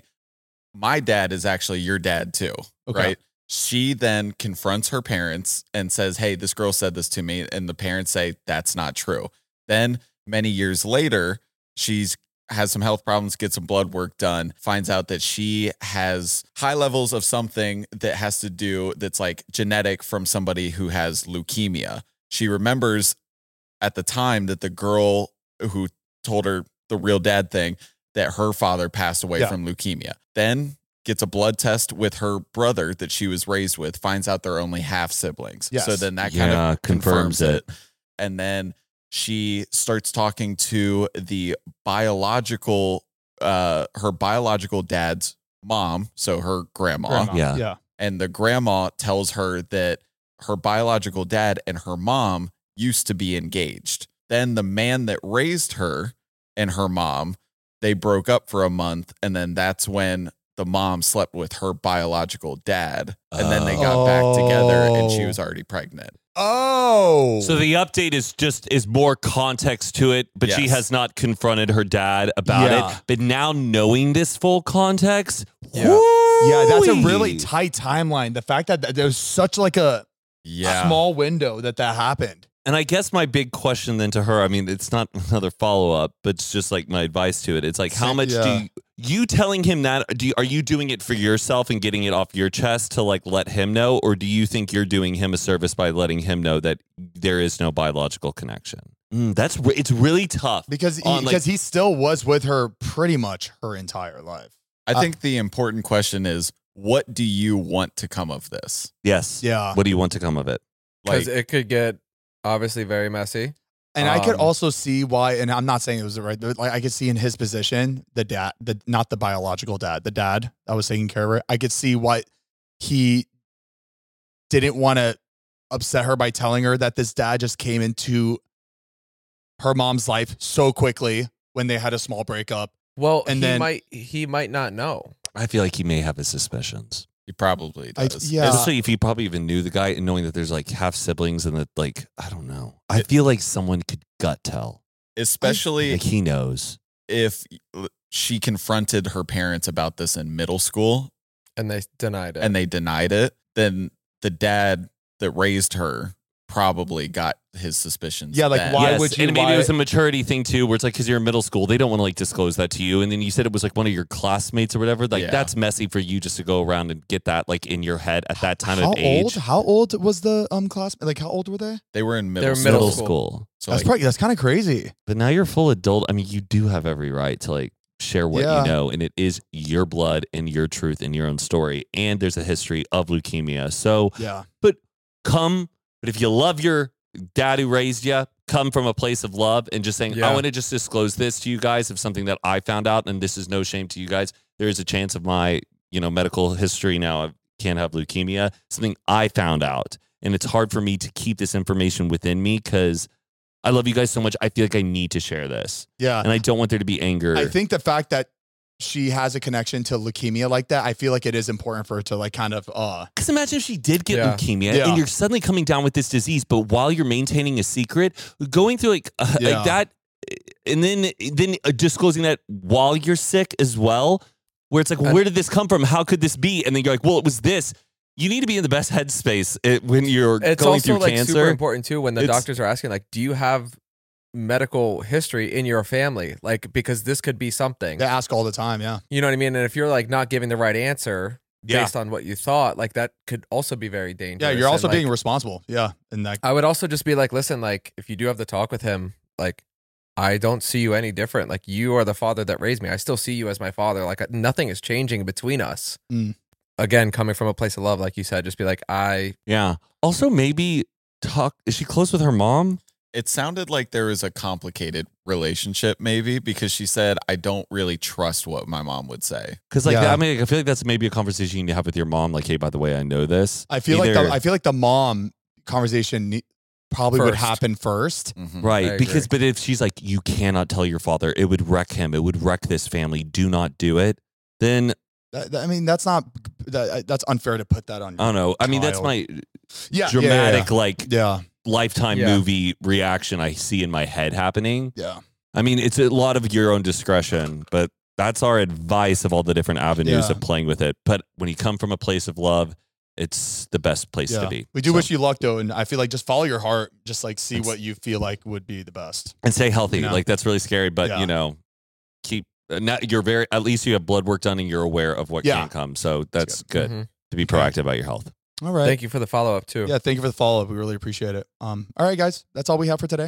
Speaker 9: my dad is actually your dad too."
Speaker 6: Okay.
Speaker 9: Right? She then confronts her parents and says, "Hey, this girl said this to me," and the parents say that's not true. Then many years later, has some health problems, gets some blood work done, finds out that she has high levels of something that has to do that's like genetic from somebody who has leukemia. She remembers at the time that the girl who told her the real dad thing, that her father passed away from leukemia. Then gets a blood test with her brother that she was raised with, finds out they're only half siblings.
Speaker 6: Yes.
Speaker 9: So then that kind of
Speaker 5: confirms it.
Speaker 9: And then she starts talking to the biological, her biological dad's mom, so her grandma.
Speaker 5: Yeah.
Speaker 9: And the grandma tells her that her biological dad and her mom used to be engaged. Then the man that raised her and her mom, they broke up for a month. And then that's when the mom slept with her biological dad. And then they got back together and she was already pregnant.
Speaker 6: Oh.
Speaker 5: So the update is more context to it, but she
Speaker 9: Yes.
Speaker 5: has not confronted her dad about
Speaker 6: Yeah.
Speaker 5: it. But now knowing this full context,
Speaker 6: Yeah, that's a
Speaker 5: woo-wee.
Speaker 6: really tight timeline. The fact that there's such like a small window that happened.
Speaker 5: And I guess my big question then to her, I mean, it's not another follow-up, but it's just like my advice to it. It's like, how much do you telling him that, are you doing it for yourself and getting it off your chest to like let him know? Or do you think you're doing him a service by letting him know that there is no biological connection? It's really tough.
Speaker 6: Because he still was with her pretty much her entire life.
Speaker 9: I think the important question is, what do you want to come of this?
Speaker 5: Yes.
Speaker 6: Yeah.
Speaker 5: What do you want to come of it?
Speaker 7: Because it could get obviously very messy.
Speaker 6: And I could also see why, and I'm not saying it was the right, like I could see in his position, the dad, not the biological dad, the dad that was taking care of her. I could see why he didn't want to upset her by telling her that this dad just came into her mom's life so quickly when they had a small breakup.
Speaker 7: Well,
Speaker 6: and
Speaker 7: he might not know.
Speaker 5: I feel like he may have his suspicions.
Speaker 9: He probably does.
Speaker 5: Especially if he probably even knew the guy and knowing that there's like half siblings and that, like, I don't know. I feel like someone could gut tell.
Speaker 9: Especially
Speaker 5: like he knows.
Speaker 9: If she confronted her parents about this in middle school
Speaker 7: and they denied it.
Speaker 9: Then the dad that raised her probably got his suspicions.
Speaker 6: Yeah, like,
Speaker 9: then.
Speaker 6: why would you?
Speaker 5: And maybe it was a maturity thing too, where it's like, because you're in middle school, they don't want to like disclose that to you. And then you said it was like one of your classmates or whatever. Like that's messy for you just to go around and get that like in your head at that time of age.
Speaker 6: How old was the class? Like, how old were they?
Speaker 9: They were in middle
Speaker 5: school.
Speaker 9: So
Speaker 6: That's kind of crazy.
Speaker 5: But now you're full adult. I mean, you do have every right to like share what you know, and it is your blood and your truth and your own story. And there's a history of leukemia. So but if you love your dad who raised you, come from a place of love and just saying, I want to just disclose this to you guys of something that I found out, and this is no shame to you guys. There is a chance of my, medical history now. I can't have leukemia. Something I found out, and it's hard for me to keep this information within me because I love you guys so much. I feel like I need to share this.
Speaker 6: Yeah.
Speaker 5: And I don't want there to be anger.
Speaker 6: I think the fact that she has a connection to leukemia like that, I feel like it is important for her to like kind of
Speaker 5: because imagine if she did get leukemia and you're suddenly coming down with this disease, but while you're maintaining a secret, going through like that, and then disclosing that while you're sick as well, where it's like, where did this come from? How could this be? And then you're like, well, it was this. You need to be in the best headspace when you're going through
Speaker 7: also like
Speaker 5: cancer.
Speaker 7: super important too when the doctors are asking like, do you have medical history in your family? Like, because this could be something.
Speaker 6: They ask all the time, yeah.
Speaker 7: You know what I mean? And if you're like not giving the right answer based on what you thought, like that could also be very dangerous.
Speaker 6: Yeah, you're also
Speaker 7: and,
Speaker 6: being responsible. Yeah. And that
Speaker 7: I would also just be like, listen, like if you do have the talk with him, like I don't see you any different. Like you are the father that raised me. I still see you as my father. Like nothing is changing between us. Again, coming from a place of love, like you said, just be like,
Speaker 5: Also, maybe is she close with her mom?
Speaker 9: It sounded like there was a complicated relationship, maybe, because she said, I don't really trust what my mom would say.
Speaker 5: Because like I feel like that's maybe a conversation you need to have with your mom. Like, hey, by the way, I know this.
Speaker 6: I feel like the mom conversation probably would happen first.
Speaker 5: Right. But if she's like, you cannot tell your father, it would wreck him. It would wreck this family. Do not do it. Then
Speaker 6: I mean, that's unfair to put that on.
Speaker 5: I don't know. I mean, that's my
Speaker 6: dramatic
Speaker 5: lifetime movie reaction I see in my head happening.
Speaker 6: Yeah.
Speaker 5: I mean, it's a lot of your own discretion, but that's our advice of all the different avenues of playing with it. But when you come from a place of love, it's the best place to be.
Speaker 6: We do wish you luck though. And I feel like just follow your heart, just like see what you feel like would be the best.
Speaker 5: And stay healthy. Like that's really scary, but keep, at least you have blood work done and you're aware of what can come. So that's good to be proactive about your health.
Speaker 6: All right.
Speaker 7: Thank you for the follow-up too.
Speaker 6: Yeah, thank you for the follow-up. We really appreciate it. All right, guys. That's all we have for today.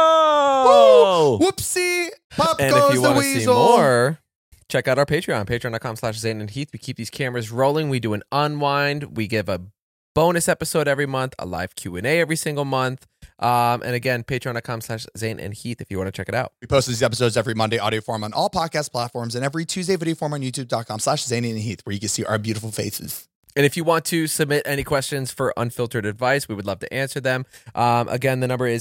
Speaker 5: Oh!
Speaker 6: Woo! Whoopsie! Pop
Speaker 7: And
Speaker 6: goes
Speaker 7: if you
Speaker 6: the
Speaker 7: want to see
Speaker 6: weasel.
Speaker 7: more, check out our Patreon, patreon.com/Zane and Heath. We keep these cameras rolling. We do an unwind. We give a bonus episode every month, a live Q&A every single month. And again, patreon.com/Zane and Heath if you want to check it out.
Speaker 6: We post these episodes every Monday, audio form on all podcast platforms, and every Tuesday, video form on youtube.com/Zane and Heath, where you can see our beautiful faces.
Speaker 7: And if you want to submit any questions for Unfiltered Advice, we would love to answer them. Again, the number is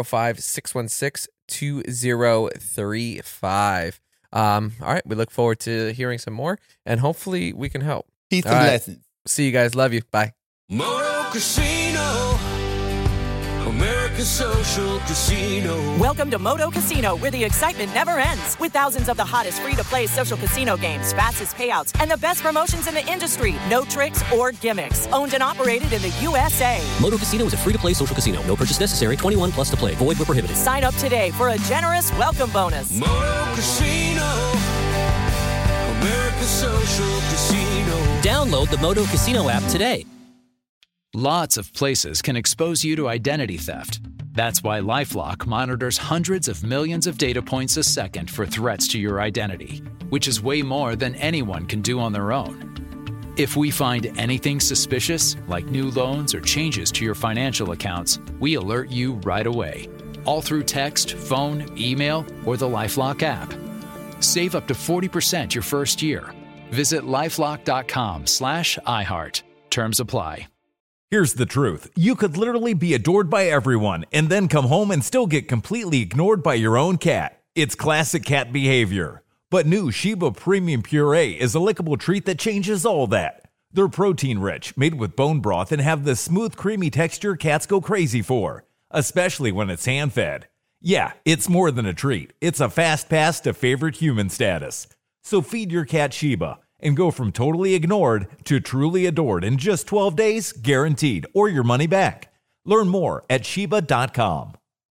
Speaker 7: 805-616-2035. All right, we look forward to hearing some more, and hopefully we can help.
Speaker 6: Peace and
Speaker 7: All right.
Speaker 6: blessings.
Speaker 7: See you guys. Love you. Bye.
Speaker 1: Moto Casino, America's social casino.
Speaker 12: Welcome to Moto Casino, where the excitement never ends. With thousands of the hottest free-to-play social casino games, fastest payouts, and the best promotions in the industry. No tricks or gimmicks. Owned and operated in the USA.
Speaker 3: Moto Casino is a free-to-play social casino. No purchase necessary. 21 plus to play. Void where prohibited.
Speaker 12: Sign up today for a generous welcome bonus.
Speaker 1: Moto Casino, America's social casino.
Speaker 3: Download the Moto Casino app today.
Speaker 13: Lots of places can expose you to identity theft. That's why LifeLock monitors hundreds of millions of data points a second for threats to your identity, which is way more than anyone can do on their own. If we find anything suspicious, like new loans or changes to your financial accounts, we alert you right away, all through text, phone, email, or the LifeLock app. Save up to 40% your first year. Visit LifeLock.com/iHeart. Terms apply.
Speaker 14: Here's the truth. You could literally be adored by everyone and then come home and still get completely ignored by your own cat. It's classic cat behavior. But new Sheba Premium Puree is a lickable treat that changes all that. They're protein-rich, made with bone broth, and have the smooth, creamy texture cats go crazy for, especially when it's hand-fed. Yeah, it's more than a treat. It's a fast pass to favorite human status. So feed your cat Sheba and go from totally ignored to truly adored in just 12 days, guaranteed, or your money back. Learn more at Sheba.com.